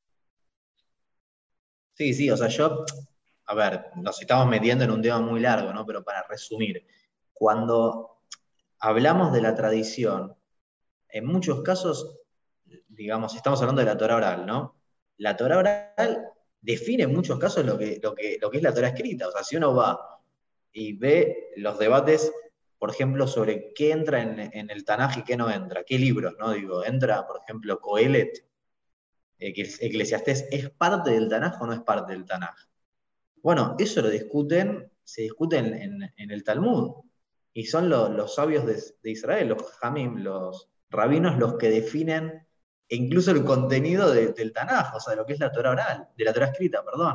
S2: Sí, sí, o sea, yo, a ver, nos estamos metiendo en un tema muy largo, ¿no? Pero para resumir, cuando hablamos de la tradición, en muchos casos, digamos, estamos hablando de la Torah oral, ¿no? La Torah oral define en muchos casos lo que, lo que, lo que es la Torah escrita. O sea, si uno va y ve los debates por ejemplo, sobre qué entra en, en el Tanaj y qué no entra, qué libros, ¿no? Digo, entra, por ejemplo, Coelet, eh, que es Eclesiastés, ¿es parte del Tanaj o no es parte del Tanaj? Bueno, eso lo discuten, se discute en, en, en el Talmud, y son lo, los sabios de, de Israel, los Jamim, los rabinos, los que definen incluso el contenido de, del Tanaj, o sea, de lo que es la Torah oral, de la Torah escrita, perdón.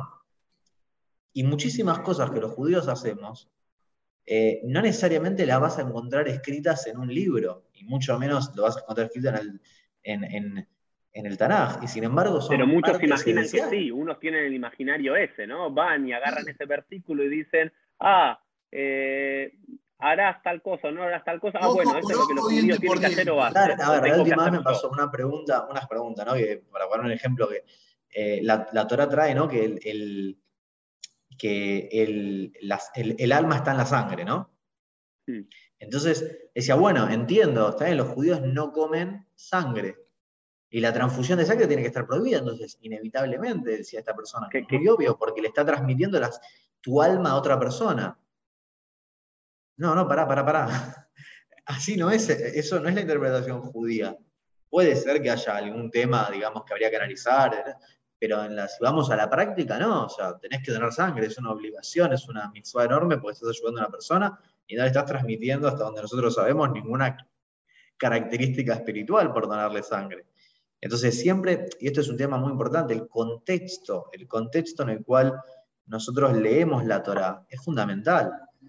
S2: Y muchísimas cosas que los judíos hacemos, eh, no necesariamente las vas a encontrar escritas en un libro, y mucho menos lo vas a encontrar escrito en el, en, en, en el Tanaj, y sin embargo
S1: Pero
S2: son
S1: muchos
S2: parte
S1: imaginan que
S2: esencial.
S1: sí, unos tienen el imaginario ese, ¿no? Van y agarran ese versículo y dicen, ah, eh, harás tal cosa, no harás tal cosa, ah, bueno,
S3: Ojo
S1: esto
S3: por
S1: es lo que los
S3: ojo,
S1: judíos
S3: diente
S1: tienen
S3: por
S1: que hacer o
S3: diente.
S2: Claro,
S1: hacen,
S2: a
S1: o
S2: ver, la
S1: tengo que
S2: última vez
S1: hacer
S2: me
S1: yo.
S2: pasó una pregunta, unas preguntas, ¿no? Que, para poner un ejemplo, que eh, la, la Torah trae, ¿no? Que, el, el que el, las, el, el, alma está en la sangre, ¿no?
S1: Sí.
S2: Entonces, decía, bueno, entiendo, está bien, los judíos no comen sangre, y la transfusión de sangre tiene que estar prohibida, entonces, inevitablemente, decía esta persona, que
S1: ¿Qué,
S2: es muy
S1: qué?
S2: obvio, porque le está transmitiendo las, tu alma a otra persona. No, no, pará, pará, pará. Así no es, eso no es la interpretación judía. Puede ser que haya algún tema, digamos, que habría que analizar, ¿eh? Pero en la, si vamos a la práctica, no, o sea, tenés que donar sangre, es una obligación, es una mitzvah enorme porque estás ayudando a una persona y no le estás transmitiendo, hasta donde nosotros sabemos, ninguna característica espiritual por donarle sangre. Entonces siempre, y esto es un tema muy importante, el contexto, el contexto en el cual nosotros leemos la Torá es fundamental.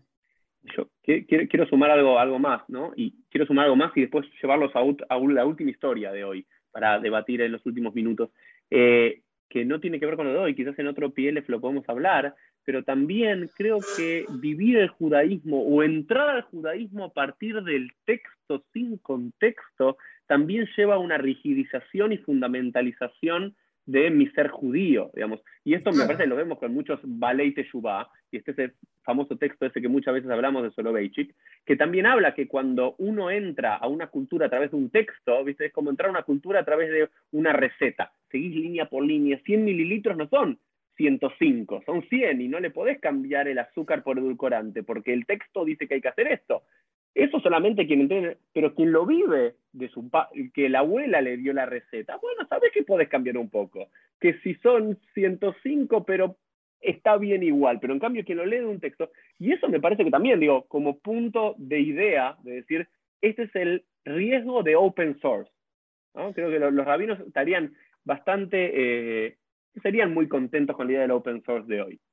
S1: Yo quiero, quiero sumar algo, algo más, ¿no? Y quiero sumar algo más y después llevarlos a, a la última historia de hoy, para debatir en los últimos minutos, eh, que no tiene que ver con lo de hoy, quizás en otro P L F lo podemos hablar, pero también creo que vivir el judaísmo o entrar al judaísmo a partir del texto sin contexto también lleva a una rigidización y fundamentalización de mi ser judío, digamos. Y esto me parece que lo vemos con muchos Balei Teshuvah, y este es el famoso texto ese que muchas veces hablamos de Soloveitchik, que también habla que cuando uno entra a una cultura a través de un texto, ¿viste? Es como entrar a una cultura a través de una receta. Seguís línea por línea, cien mililitros no son ciento cinco, son cien, y no le podés cambiar el azúcar por edulcorante, porque el texto dice que hay que hacer esto. Eso solamente quien entiende, pero quien lo vive, de su que la abuela le dio la receta, bueno, sabes que podés cambiar un poco, que si son ciento cinco, pero está bien igual, pero en cambio quien lo lee de un texto, y eso me parece que también, digo, como punto de idea, de decir, este es el riesgo de open source, ¿no? Creo que los, los rabinos estarían bastante, eh, serían muy contentos con la idea del open source de hoy.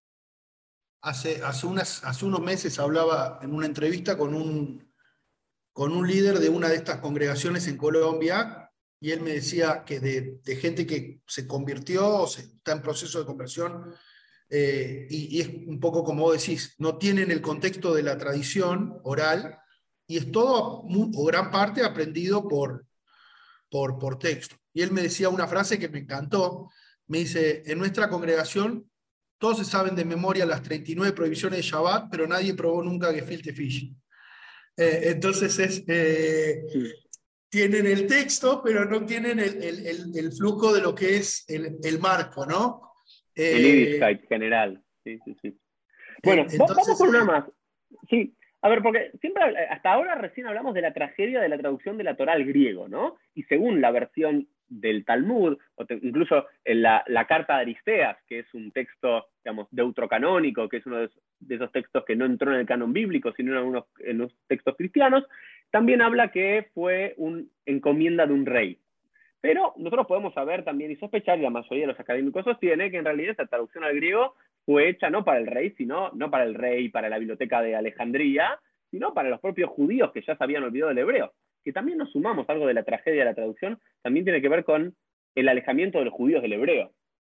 S3: Hace, hace, unas, hace unos meses hablaba en una entrevista con un, con un líder de una de estas congregaciones en Colombia, y él me decía que de, de gente que se convirtió o se, está en proceso de conversión, eh, y, y es un poco como vos decís, no tienen el contexto de la tradición oral, y es todo, o gran parte, aprendido por, por, por texto. Y él me decía una frase que me encantó, me dice, en nuestra congregación todos se saben de memoria las treinta y nueve prohibiciones de Shabbat, pero nadie probó nunca gefilte fish. Eh, entonces es, eh,
S1: Sí.
S3: tienen el texto, pero no tienen el, el, el, el flujo de lo que es el, el marco, ¿no?
S1: Eh, el Yiddishkeit general. Sí, sí, sí. Bueno,
S3: entonces,
S1: vamos con una más. Sí, a ver, porque siempre, hasta ahora recién hablamos de la tragedia de la traducción de la Torá al griego, ¿no? Y según la versión del Talmud, o te, incluso en la, la carta de Aristeas, que es un texto, digamos, deutrocanónico, que es uno de esos, de esos textos que no entró en el canon bíblico, sino en algunos en los textos cristianos, también habla que fue una encomienda de un rey. Pero nosotros podemos saber también y sospechar, y la mayoría de los académicos sostiene, que en realidad esta traducción al griego fue hecha no para el rey, sino no para el rey, para la biblioteca de Alejandría, sino para los propios judíos que ya se habían olvidado del hebreo. Que también nos sumamos algo de la tragedia de la traducción, también tiene que ver con el alejamiento de los judíos del hebreo.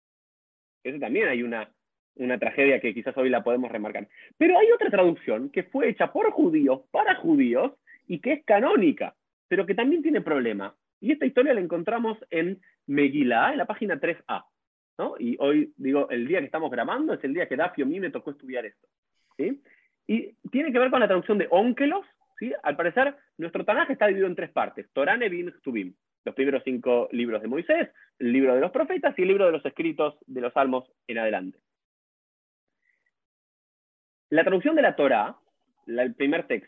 S1: Eso también hay una, una tragedia que quizás hoy la podemos remarcar. Pero hay otra traducción que fue hecha por judíos, para judíos, y que es canónica, pero que también tiene problemas. Y esta historia la encontramos en Megilá, en la página tres a. ¿No? Y hoy, digo, el día que estamos grabando es el día que Dafio a mí me tocó estudiar esto. ¿Sí? Y tiene que ver con la traducción de Ónkelos. ¿Sí? Al parecer, nuestro Tanaj está dividido en tres partes: Torá, Nevim, Ktubim. Los primeros cinco libros de Moisés, el libro de los profetas y el libro de los escritos de los salmos en adelante. La traducción de la Torá, la, el primer texto,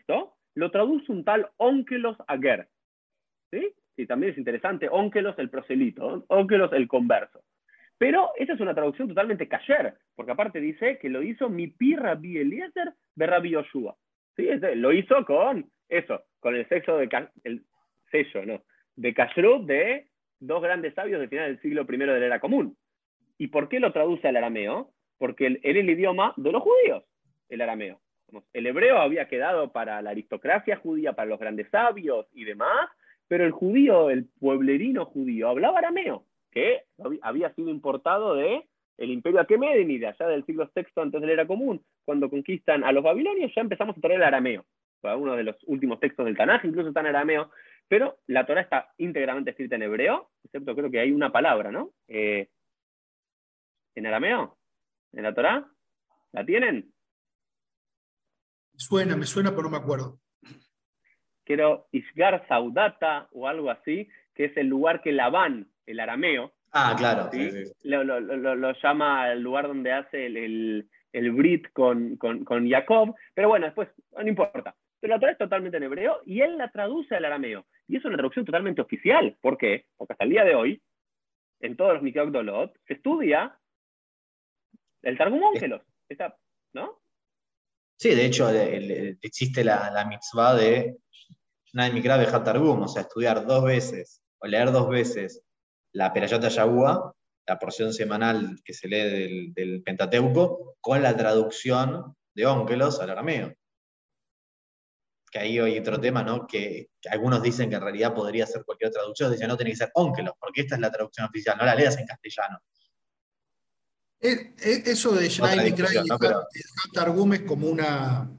S1: lo traduce un tal Ónkelos Aguer. ¿Sí? Sí, también es interesante, Ónkelos el proselito, Ónkelos el converso. Pero esa es una traducción totalmente kasher, porque aparte dice que lo hizo mi pi Rabbi Eliezer de Rabbi Yoshua. ¿Sí? Lo hizo con eso, con el sexo de el sello, ¿no? De kashrut de dos grandes sabios del final del siglo primero de la era común. ¿Y por qué lo traduce al arameo? Porque él era el idioma de los judíos, el arameo. El hebreo había quedado para la aristocracia judía, para los grandes sabios y demás, pero el judío, el pueblerino judío, hablaba arameo, que había sido importado de el imperio aqueménida, de allá del siglo sexto antes de la era común. Cuando conquistan a los babilonios ya empezamos a traer el arameo. Uno de los últimos textos del Tanaj incluso está en arameo, pero la Torá está íntegramente escrita en hebreo, excepto creo que hay una palabra, ¿no? Eh, ¿En arameo? ¿En la Torá? ¿La tienen?
S3: Suena, me suena, pero no me acuerdo.
S1: Quiero Ishgar Saudata o algo así, que es el lugar que Labán, el arameo,
S2: ah, claro,
S1: ¿sí?
S2: Sí, sí.
S1: Lo, lo, lo, lo llama el lugar donde hace el, el, el Brit con, con, con Jacob, pero bueno, después, no importa. Pero la Torá es totalmente en hebreo y él la traduce al arameo. Y es una traducción totalmente oficial. ¿Por qué? Porque hasta el día de hoy, en todos los Mikvot Gdolot, se estudia el Targum Ónkelos, ¿no?
S2: Sí, de hecho, el, el, existe la, la mitzvah de Nai Mikra Bejat Targum, o sea, estudiar dos veces, o leer dos veces la Perayat Yahua, la porción semanal que se lee del, del Pentateuco, con la traducción de Ónkelos al arameo. Que ahí hay otro tema, ¿no? Que, que algunos dicen que en realidad podría ser cualquier traducción, dicen, no, tiene que ser Ónkelos, porque esta es la traducción oficial, no la leas en castellano.
S3: Eso de Shnai Mikra y
S2: ¿no? Pero...
S3: Targum es como una...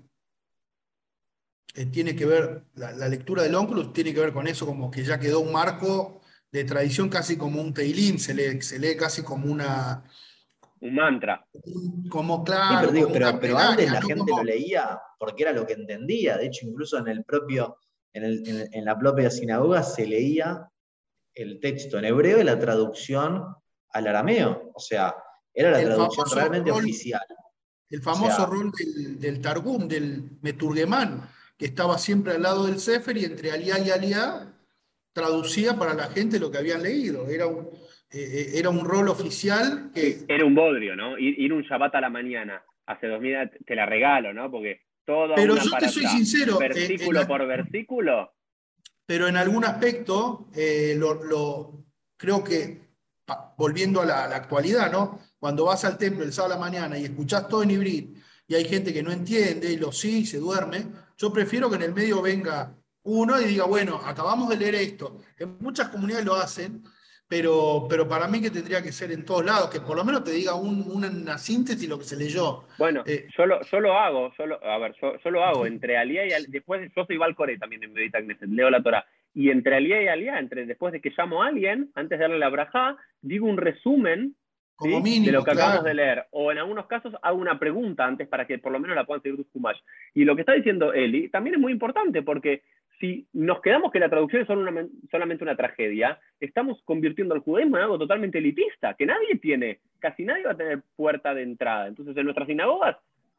S3: Eh, tiene que ver, la, la lectura del Ónkelos tiene que ver con eso, como que ya quedó un marco de tradición casi como un teilín, se lee, se lee casi como una...
S1: Un mantra.
S3: Como claro,
S2: sí, pero, digo,
S3: como
S2: pero,
S3: una
S2: pero
S3: plegaria,
S2: antes la
S3: ¿no?
S2: gente
S3: Como...
S2: lo leía porque era lo que entendía. De hecho, incluso en el propio, en, el, en, en la propia sinagoga se leía el texto en hebreo y la traducción al arameo. O sea, era la
S3: el
S2: traducción
S3: famoso
S2: realmente
S3: rol,
S2: oficial.
S3: el famoso
S2: O sea,
S3: rol del, del Targum, del Meturgemán, que estaba siempre al lado del Sefer y entre Aliá y Aliá traducía para la gente lo que habían leído. Era un, eh, era un rol oficial que...
S1: Era un bodrio, ¿no? Ir, ir un Shabbat a la mañana, hace dos mil, te la regalo, ¿no? Porque toda
S3: Pero
S1: una
S3: yo te
S1: para
S3: soy
S1: atrás,
S3: sincero, eh,
S1: versículo
S3: en,
S1: por versículo.
S3: pero en algún aspecto, eh, lo, lo, creo que, pa, volviendo a la, a la actualidad, ¿no? Cuando vas al templo el sábado a la mañana y escuchás todo en hibrid y hay gente que no entiende y lo sí y se duerme, yo prefiero que en el medio venga uno y diga, bueno, acabamos de leer esto. En muchas comunidades lo hacen, pero, pero para mí que tendría que ser en todos lados, que por lo menos te diga un, una, una síntesis de lo que se leyó.
S1: Bueno,
S3: Eh,
S1: yo, lo, yo lo hago, yo lo, a ver, yo, yo lo hago entre Aliá y Aliá, después yo soy Balcoré también en Medita Knesset, leo la Torah, y entre Aliá y Aliá, entre, después de que llamo a alguien, antes de darle la brajá, digo un resumen,
S3: como
S1: ¿sí?,
S3: mínimo,
S1: de lo que
S3: claro.
S1: acabamos de leer, o en algunos casos hago una pregunta antes para que por lo menos la puedan seguir tus Kumash. Y lo que está diciendo Eli también es muy importante, porque si nos quedamos que la traducción es solo una, solamente una tragedia, estamos convirtiendo al judaísmo en algo totalmente elitista, que nadie tiene, casi nadie va a tener puerta de entrada. Entonces, en nuestras sinagogas,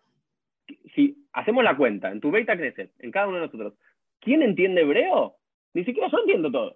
S1: si hacemos la cuenta, en tu Beit Knesset, en cada uno de nosotros, ¿quién entiende hebreo? Ni siquiera yo entiendo todo.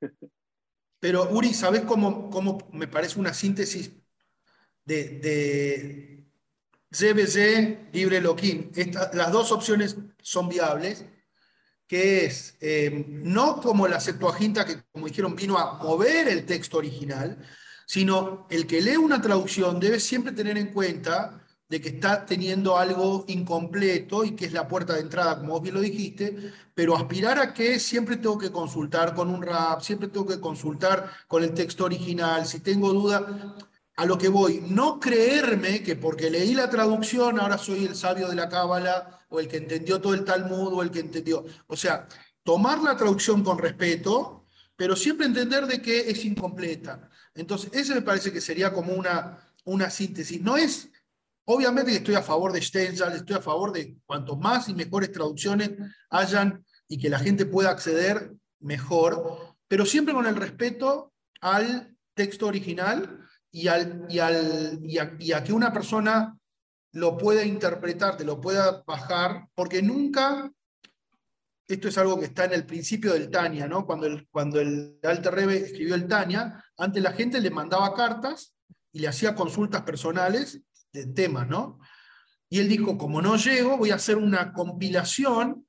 S3: Pero, Uri, ¿sabés cómo, cómo me parece una síntesis de, de Z B Z, Libre Loquín? Esta, las dos opciones son viables, que es eh, no como la Septuaginta, que como dijeron vino a mover el texto original, sino el que lee una traducción debe siempre tener en cuenta de que está teniendo algo incompleto y que es la puerta de entrada, como vos bien lo dijiste, pero aspirar a que siempre tengo que consultar con un rab, siempre tengo que consultar con el texto original, si tengo duda, a lo que voy, no creerme que porque leí la traducción ahora soy el sabio de la Cábala o el que entendió todo el Talmud o el que entendió, o sea, tomar la traducción con respeto, pero siempre entender de que es incompleta. Entonces, ese me parece que sería como una, una síntesis. No es, obviamente que estoy a favor de Stendhal, estoy a favor de cuanto más y mejores traducciones hayan y que la gente pueda acceder, mejor, pero siempre con el respeto al texto original y, al, y, al, y, a, y a que una persona lo pueda interpretar, te lo pueda bajar, porque nunca, esto es algo que está en el principio del Tania, ¿no? Cuando el, cuando el Alter Rebbe escribió el Tania, antes la gente le mandaba cartas y le hacía consultas personales de temas, ¿no? Y él dijo, como no llego, voy a hacer una compilación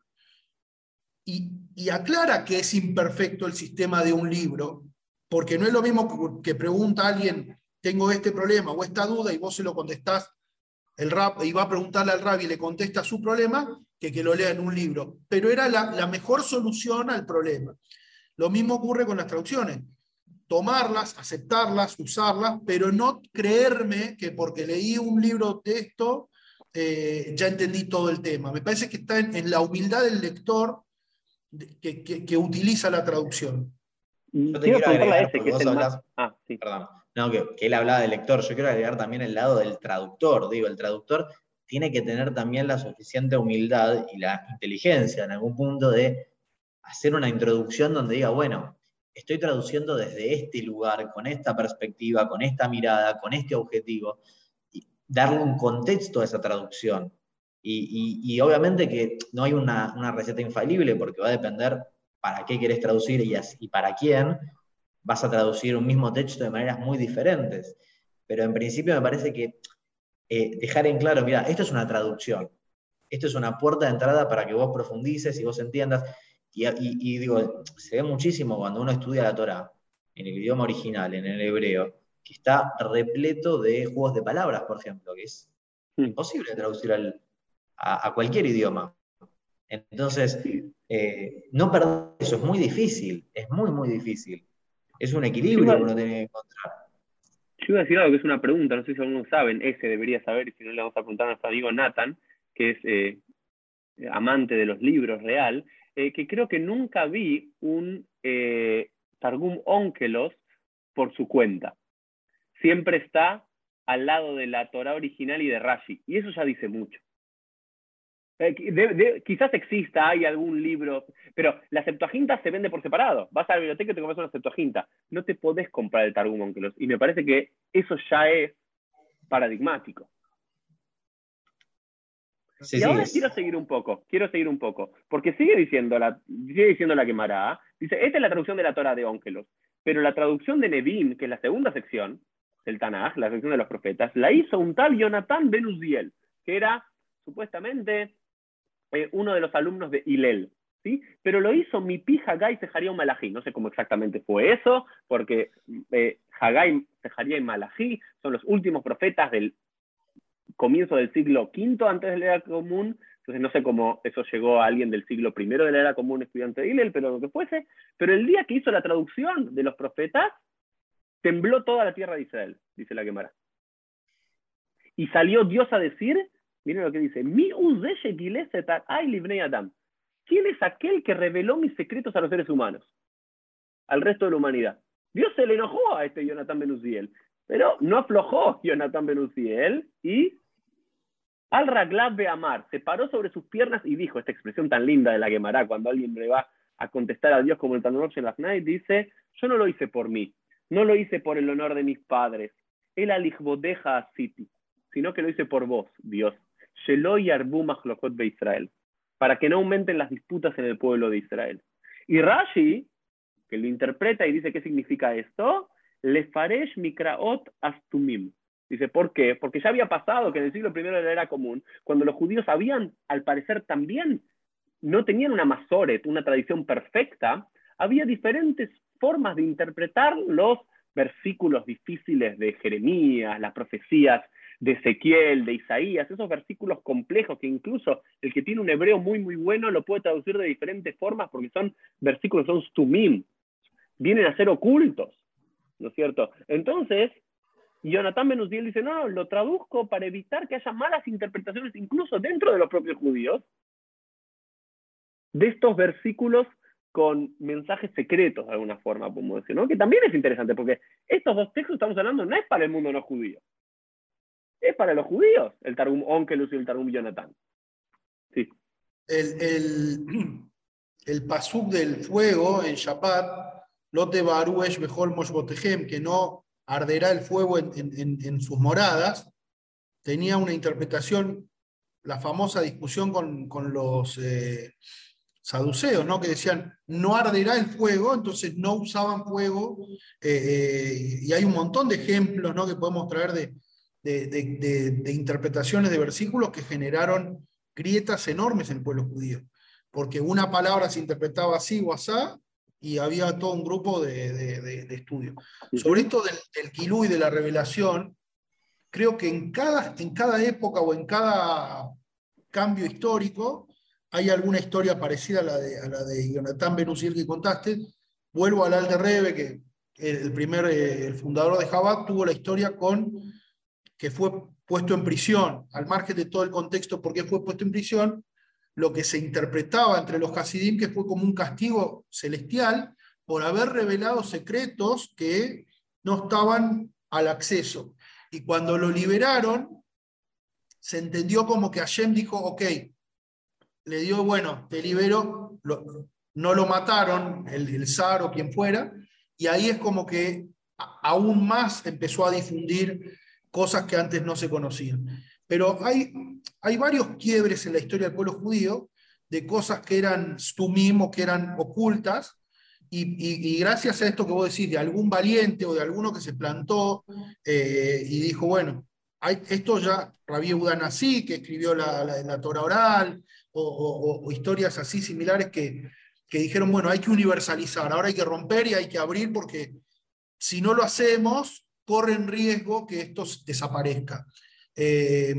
S3: y, y aclara que es imperfecto el sistema de un libro, porque no es lo mismo que, que pregunta a alguien, tengo este problema o esta duda, y vos se lo contestás, el rab, y va a preguntarle al rabbi y le contesta su problema, que que lo lea en un libro. Pero era la, la mejor solución al problema. Lo mismo ocurre con las traducciones. Tomarlas, aceptarlas, usarlas, pero no creerme que porque leí un libro de esto, eh, ya entendí todo el tema. Me parece que está en, en la humildad del lector que, que, que utiliza la traducción.
S2: Yo te quiero, quiero agregar, ese, porque vos hablás,
S1: más... ah, sí.
S2: perdón, no, que, que él hablaba del lector, yo quiero agregar también el lado del traductor. Digo, el traductor tiene que tener también la suficiente humildad y la inteligencia en algún punto de hacer una introducción donde diga, bueno, estoy traduciendo desde este lugar, con esta perspectiva, con esta mirada, con este objetivo, y darle un contexto a esa traducción. Y, y, y obviamente que no hay una, una receta infalible, porque va a depender para qué querés traducir y, y para quién. Vas a traducir un mismo texto de maneras muy diferentes. Pero en principio me parece que eh, dejar en claro, mira, esto es una traducción, esto es una puerta de entrada para que vos profundices y vos entiendas. Y, y, y digo, se ve muchísimo cuando uno estudia la Torá en el idioma original, en el hebreo, que está repleto de juegos de palabras, por ejemplo, que es mm. imposible traducir al, a, a cualquier idioma. Entonces, eh, no perder eso, es muy difícil, es muy, muy difícil. Es un equilibrio que uno tiene que encontrar.
S1: Yo iba a decir algo que es una pregunta, no sé si algunos saben, ese debería saber, y si no le vamos a preguntar a nuestro amigo Nathan, que es eh, amante de los libros real, eh, que creo que nunca vi un eh, Targum Onkelos por su cuenta. Siempre está al lado de la Torá original y de Rashi, y eso ya dice mucho. Eh, de, de, quizás exista, hay algún libro, pero la Septuaginta se vende por separado. Vas a la biblioteca y te compras una Septuaginta. No te podés comprar el Targum Onkelos, y me parece que eso ya es paradigmático. Sí, y ahora sí, quiero es... seguir un poco, quiero seguir un poco, porque sigue diciendo la, sigue diciendo la Gemara, dice, esta es la traducción de la Torá de Onkelos, pero la traducción de Nevim, que es la segunda sección del Tanaj, la sección de los profetas, la hizo un tal Jonathan ben Uziel, que era supuestamente eh, uno de los alumnos de Hillel, ¿sí? Pero lo hizo mi pi Haggai Sejaría Malají, no sé cómo exactamente fue eso, porque eh, Haggai, Sejaría y Malají son los últimos profetas del comienzo del siglo quinto antes de la era común, entonces no sé cómo eso llegó a alguien del siglo primero de la era común, estudiante de Hillel, pero lo que fuese, pero el día que hizo la traducción de los profetas, tembló toda la tierra de Israel, dice la Gemara. Y salió Dios a decir, miren lo que dice, Mi Adam. ¿Quién es aquel que reveló mis secretos a los seres humanos? Al resto de la humanidad. Dios se le enojó a este Jonathan ben Uziel, pero no aflojó Jonathan ben Uziel y Al Raglab Beamar se paró sobre sus piernas y dijo, esta expresión tan linda de la Gemara, cuando alguien le va a contestar a Dios como el Talmud en las Night, dice, yo no lo hice por mí, no lo hice por el honor de mis padres, el alichbodeja asiti, sino que lo hice por vos, Dios, Shelo yarbu machlokot be Israel, para que no aumenten las disputas en el pueblo de Israel. Y Rashi, que lo interpreta y dice qué significa esto, Lefaresh mikraot astumim. Dice, ¿por qué? Porque ya había pasado que en el siglo primero de la era común, cuando los judíos habían, al parecer también, no tenían una masoret, una tradición perfecta, había diferentes formas de interpretar los versículos difíciles de Jeremías, las profecías de Ezequiel, de Isaías, esos versículos complejos que incluso el que tiene un hebreo muy muy bueno lo puede traducir de diferentes formas porque son versículos, son stumim, vienen a ser ocultos, ¿no es cierto? Entonces, Jonathan ben Uziel dice, no, lo traduzco para evitar que haya malas interpretaciones incluso dentro de los propios judíos de estos versículos con mensajes secretos de alguna forma, podemos decir, ¿no? Que también es interesante porque estos dos textos estamos hablando no es para el mundo no judío, es para los judíos, el Targum Onkelos y el Targum Jonathan. Sí.
S3: El, el, el pasuk del fuego en Shabbat, Lote Baru Esh Behol Moshbotehem, que no arderá el fuego en, en, en sus moradas, tenía una interpretación, la famosa discusión con, con los eh, saduceos, ¿no? Que decían, no arderá el fuego, entonces no usaban fuego, eh, y hay un montón de ejemplos, ¿no? Que podemos traer de, de, de, de, de interpretaciones de versículos que generaron grietas enormes en el pueblo judío, porque una palabra se interpretaba así o asá, y había todo un grupo de, de, de, de estudio. Uh-huh. Sobre esto del, del Gilú y de la revelación, creo que en cada, en cada época o en cada cambio histórico hay alguna historia parecida a la de, a la de Jonathan Ben Uzziel que contaste. Vuelvo al Alter Rebbe, que el primer, el fundador de Chabad tuvo la historia con que fue puesto en prisión, al margen de todo el contexto por qué fue puesto en prisión, lo que se interpretaba entre los Hasidim que fue como un castigo celestial por haber revelado secretos que no estaban al acceso. Y cuando lo liberaron, se entendió como que Hashem dijo, ok, le dio, bueno, te libero, lo, no lo mataron, el, el zar o quien fuera, y ahí es como que a, aún más empezó a difundir cosas que antes no se conocían. Pero hay, hay varios quiebres en la historia del pueblo judío de cosas que eran stumim o que eran ocultas, y, y, y gracias a esto que vos decís, de algún valiente o de alguno que se plantó eh, y dijo, bueno, hay, esto ya, Rabbi Yehuda Nasi, que escribió la, la, la Torah oral, o, o, o historias así similares que, que dijeron, bueno, hay que universalizar, ahora hay que romper y hay que abrir, porque si no lo hacemos, corre en riesgo que esto desaparezca. Eh,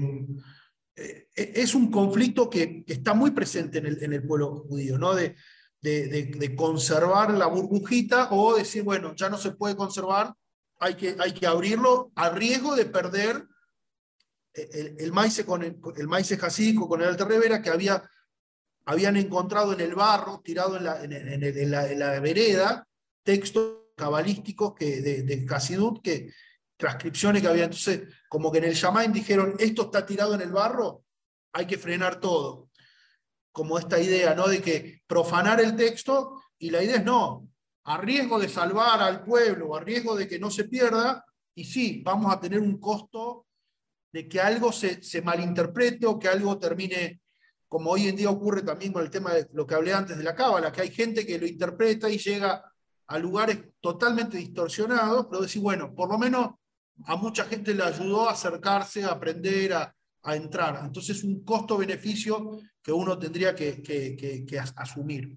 S3: es un conflicto que, que está muy presente en el, en el pueblo judío, ¿no? De, de, de, de conservar la burbujita o decir, bueno, ya no se puede conservar, hay que, hay que abrirlo a riesgo de perder el, el maíz con el, el maíz jasídico con el Alter Rebbe, que había, habían encontrado en el barro, tirado en la, en, en, en la, en la vereda, textos cabalísticos que, de, de Hasidut, que transcripciones que había. Entonces, como que en el Shamaim dijeron, esto está tirado en el barro, hay que frenar todo. Como esta idea, ¿no? De que profanar el texto, y la idea es no, a riesgo de salvar al pueblo, a riesgo de que no se pierda, y sí, vamos a tener un costo de que algo se, se malinterprete o que algo termine, como hoy en día ocurre también con el tema de lo que hablé antes de la cábala, que hay gente que lo interpreta y llega a lugares totalmente distorsionados, pero decir, bueno, por lo menos a mucha gente le ayudó a acercarse, a aprender, a, a entrar. Entonces es un costo-beneficio que uno tendría que, que, que, que asumir.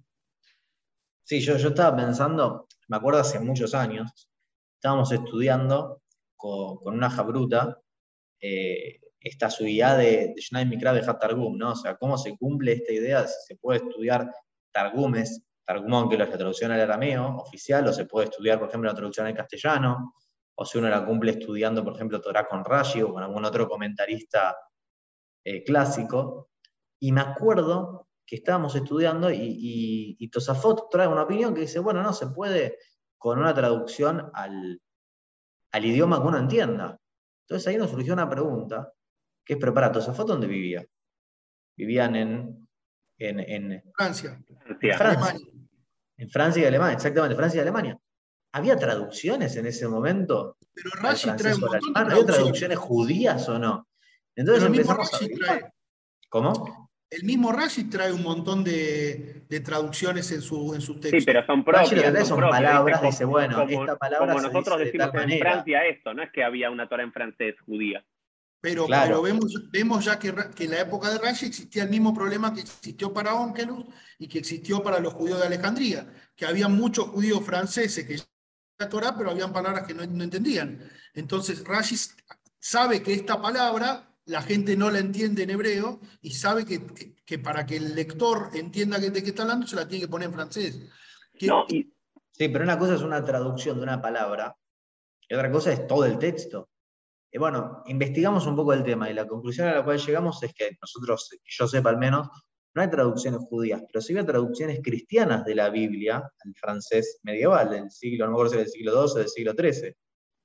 S2: Sí, yo, yo estaba pensando, me acuerdo hace muchos años, estábamos estudiando con, con una jabruta eh, esta subida de, de Shnai Mikra de Targum, ¿no? O sea, cómo se cumple esta idea de si se puede estudiar Targumes, Targumón, que es la traducción al arameo oficial, o se puede estudiar, por ejemplo, la traducción al castellano, o si uno la cumple estudiando, por ejemplo, Torah con Rashi o con algún otro comentarista eh, clásico. Y me acuerdo que estábamos estudiando y, y, y Tosafot trae una opinión que dice, bueno, no, se puede con una traducción al, al idioma que uno entienda. Entonces ahí nos surgió una pregunta, que es, pero para Tosafot, ¿dónde vivía? Vivían en... En, en
S3: Francia.
S2: En Francia. En Francia y Alemania, exactamente, Francia y Alemania. ¿Había traducciones en ese momento?
S3: Pero Rashi trae un montón de
S2: traducciones. ¿Había traducciones judías o no? Entonces
S3: Pero el mismo
S2: empezamos
S3: Rashi
S2: a...
S3: trae.
S2: ¿Cómo?
S3: El mismo Rashi trae un montón de, de traducciones en, su, en sus textos.
S1: Sí, pero son propias.
S2: Rashi lo que trae son, son palabras, dice,
S1: dice,
S2: bueno,
S1: como,
S2: esta palabra
S1: como
S2: se
S1: nosotros
S2: dice
S1: decimos
S2: de tal
S1: en
S2: manera.
S1: Francia esto, no es que había una Torah en francés judía.
S3: Pero,
S2: claro.
S3: pero vemos, vemos ya que, que en la época de Rashi existía el mismo problema que existió para Onkelos y que existió para los judíos de Alejandría, que había muchos judíos franceses que la Torah, pero habían palabras que no, no entendían. Entonces Rashi sabe que esta palabra la gente no la entiende en hebreo y sabe que, que, que para que el lector entienda de qué está hablando se la tiene que poner en francés. Que,
S1: no, y...
S2: Sí, pero una cosa es una traducción de una palabra y otra cosa es todo el texto. Y bueno, investigamos un poco el tema y la conclusión a la cual llegamos es que nosotros, que yo sepa al menos, no hay traducciones judías, pero sí hay traducciones cristianas de la Biblia al francés medieval, del siglo, no me acuerdo si era del siglo doce o del siglo trece.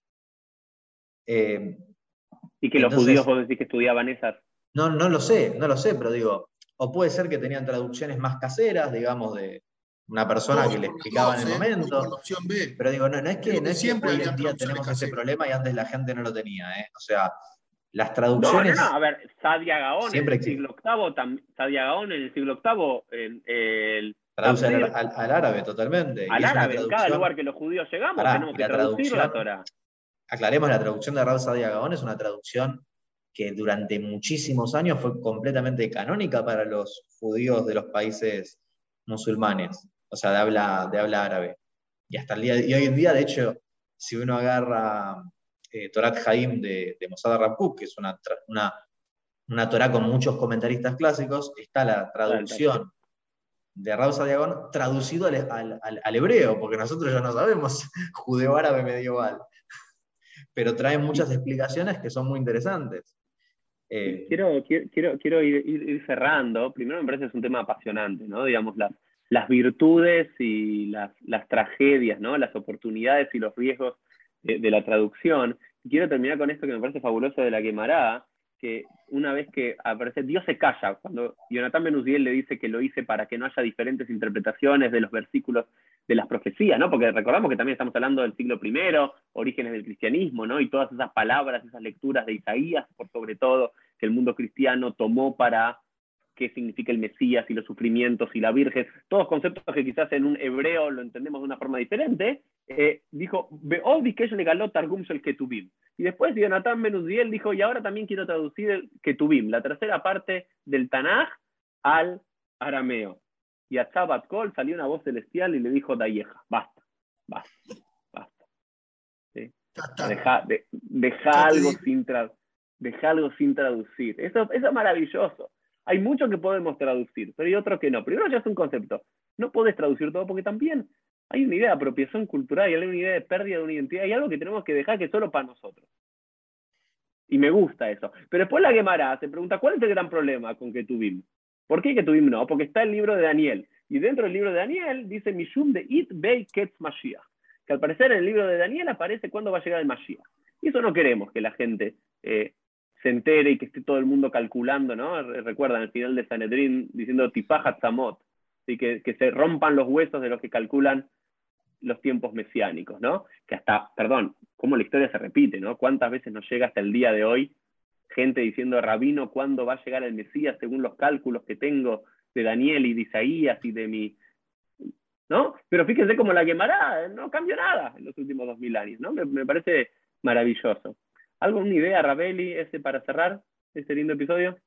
S2: Eh,
S1: y que
S2: entonces,
S1: los judíos vos decís que estudiaban esas.
S2: No, no lo sé, no lo sé, pero digo, o puede ser que tenían traducciones más caseras, digamos, de una persona
S3: Todos
S2: que le
S3: por
S2: explicaba
S3: las
S2: en el
S3: dos, ¿eh?
S2: momento.
S3: Por la opción B.
S2: Pero digo, no, no es que,
S3: Creo
S2: no
S3: que
S2: es que
S3: siempre
S2: hoy
S3: habían
S2: en día
S3: traducciones
S2: tenemos ese
S3: caseras.
S2: problema y antes la gente no lo tenía, ¿eh? O sea, las traducciones...
S1: No, no, no, a ver, Sadia Gaón en el
S2: que...
S1: siglo octavo, Sadia Gaón en el siglo octavo, en, el,
S2: traduce al, al, al árabe totalmente.
S1: Al
S2: y es
S1: árabe,
S2: una
S1: en cada lugar que los judíos llegamos,
S2: pará,
S1: tenemos que
S2: la
S1: traducir la Torá.
S2: Aclaremos, la traducción de Rav Sadia Gaón es una traducción que durante muchísimos años fue completamente canónica para los judíos de los países musulmanes, o sea, de habla, de habla árabe. Y hasta el día y hoy en día, de hecho, si uno agarra eh, Torat Haim de, de Mossad Rabbuk, que es una, una, una Torá con muchos comentaristas clásicos, está la traducción de Rav Sadia Gaón traducido al, al, al, al hebreo, porque nosotros ya no sabemos judeo-árabe medieval, pero trae muchas explicaciones que son muy interesantes.
S1: Eh, quiero quiero, quiero, quiero ir, ir, ir cerrando. Primero me parece que es un tema apasionante, ¿no? Digamos, las, las virtudes y las, las tragedias, ¿no? Las oportunidades y los riesgos de, de la traducción. Y quiero terminar con esto que me parece fabuloso de la Guemará, que una vez que aparece, Dios se calla. Cuando Jonathan Ben Uziel le dice que lo hice para que no haya diferentes interpretaciones de los versículos de las profecías, ¿no? Porque recordamos que también estamos hablando del siglo primero, orígenes del cristianismo, ¿no? Y todas esas palabras, esas lecturas de Isaías, por sobre todo, que el mundo cristiano tomó para qué significa el Mesías y los sufrimientos y la Virgen, todos conceptos que quizás en un hebreo lo entendemos de una forma diferente, eh, dijo, Be'od bikesh legalot targum shel ketubim. Y después Jonathan Ben Uziel dijo, y ahora también quiero traducir el ketubim, la tercera parte del Tanaj al arameo. Y a Shabbat Kol salió una voz celestial y le dijo, Dayeja, basta, basta, basta. ¿Sí? Deja, de, deja algo sin tra deja algo sin traducir. Eso, eso es maravilloso. Hay mucho que podemos traducir, pero hay otro que no. Primero ya es un concepto. No podés traducir todo porque también hay una idea de apropiación cultural y hay una idea de pérdida de una identidad. Hay algo que tenemos que dejar que es solo para nosotros. Y me gusta eso. Pero después la Guemará se pregunta, ¿cuál es el gran problema con Ketubim? ¿Por qué Ketubim no? Porque está el libro de Daniel. Y dentro del libro de Daniel dice Mishum de It Bei Ketz Mashiach. Que al parecer en el libro de Daniel aparece cuándo va a llegar el Mashiach. Y eso no queremos que la gente eh, se entere y que esté todo el mundo calculando, ¿no? Recuerdan el final de Sanedrín diciendo Tipajat Samot. ¿Sí? Que, que se rompan los huesos de los que calculan los tiempos mesiánicos, ¿no? Que hasta, perdón, cómo la historia se repite, ¿no? ¿Cuántas veces nos llega hasta el día de hoy gente diciendo, Rabino, ¿cuándo va a llegar el Mesías según los cálculos que tengo de Daniel y de Isaías y de mi... ¿no? Pero fíjense cómo la Guemará no cambió nada en los últimos dos mil años, ¿no? Me, me parece maravilloso. ¿Alguna idea, Rabeli, ese para cerrar este lindo episodio?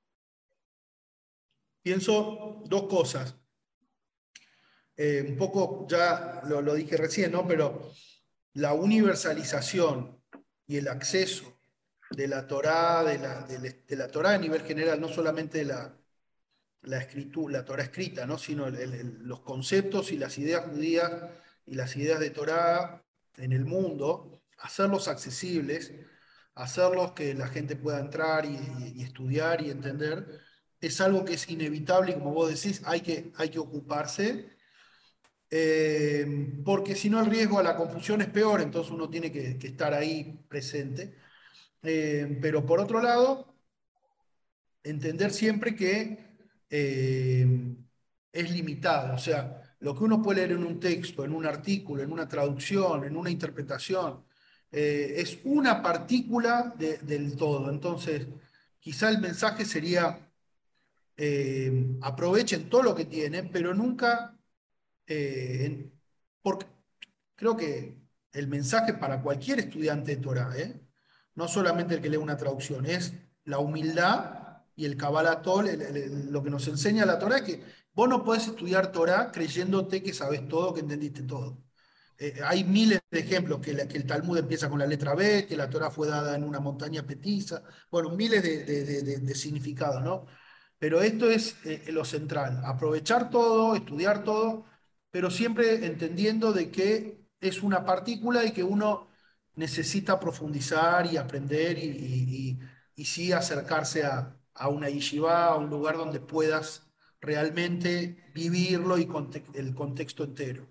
S3: Pienso dos cosas. Eh, un poco ya lo, lo dije recién, ¿no? Pero la universalización y el acceso de la Torá, de la, de, de la Torá a nivel general, no solamente la, la, escritura, la Torá escrita, ¿no? Sino el, el, los conceptos y las ideas judías y las ideas de Torá en el mundo, hacerlos accesibles, hacerlos que la gente pueda entrar y, y, y estudiar y entender, es algo que es inevitable y como vos decís, hay que, hay que ocuparse. Eh, porque si no el riesgo a la confusión es peor, entonces uno tiene que, que estar ahí presente. Eh, pero por otro lado, entender siempre que eh, es limitado, o sea, lo que uno puede leer en un texto, en un artículo, en una traducción, en una interpretación, eh, es una partícula de, del todo. Entonces, quizá el mensaje sería, eh, aprovechen todo lo que tienen, pero nunca... Eh, porque creo que el mensaje para cualquier estudiante de Torah, ¿eh? No solamente el que lee una traducción, es la humildad y el Kabbalatol, el, el, el, lo que nos enseña la Torah es que vos no podés estudiar Torah creyéndote que sabes todo, que entendiste todo. Eh, hay miles de ejemplos, que, la, que el Talmud empieza con la letra B, que la Torah fue dada en una montaña petiza, bueno, miles de, de, de, de, de significados, ¿no? Pero esto es eh, lo central, aprovechar todo, estudiar todo, pero siempre entendiendo de que es una partícula y que uno necesita profundizar y aprender y, y, y, y sí acercarse a, a una yeshiva, a un lugar donde puedas realmente vivirlo y conte el contexto entero.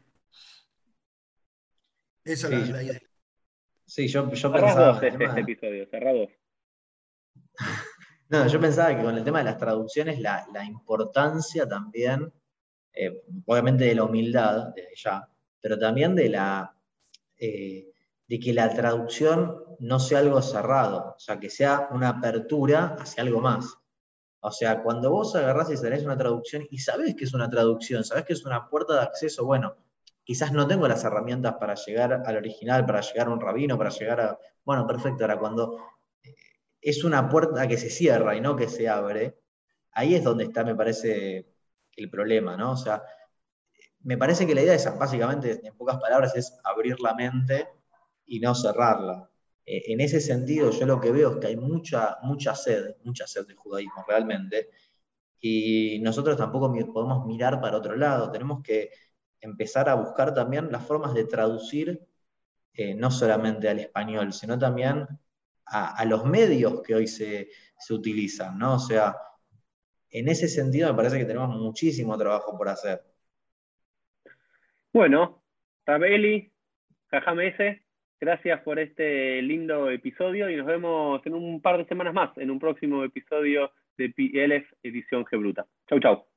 S3: Esa
S2: sí,
S3: es la,
S2: yo,
S3: la idea.
S2: Sí, yo, yo
S1: Cerrás
S2: pensaba
S1: vos
S2: en el
S1: este,
S2: tema
S1: este
S2: de...
S1: episodio, cerrá vos.
S2: No, yo pensaba que con el tema de las traducciones, la, la importancia también, eh, obviamente de la humildad, desde ya, pero también de la, eh, de que la traducción no sea algo cerrado, o sea, que sea una apertura hacia algo más. O sea, cuando vos agarrás y tenés una traducción y sabés que es una traducción, sabés que es una puerta de acceso, bueno, quizás no tengo las herramientas para llegar al original, para llegar a un rabino, para llegar a... Bueno, perfecto, ahora cuando es una puerta que se cierra y no que se abre, ahí es donde está, me parece, el problema, ¿no? O sea, me parece que la idea es, básicamente, en pocas palabras, es abrir la mente y no cerrarla. Eh, en ese sentido, yo lo que veo es que hay mucha, mucha sed, mucha sed de judaísmo realmente, y nosotros tampoco podemos mirar para otro lado, tenemos que empezar a buscar también las formas de traducir, eh, no solamente al español, sino también a, a los medios que hoy se, se utilizan, ¿no? O sea, en ese sentido me parece que tenemos muchísimo trabajo por hacer.
S1: Bueno, Tabeli, Jajam S, gracias por este lindo episodio y nos vemos en un par de semanas más, en un próximo episodio de P L F Edición Gebruta. Chau, chau.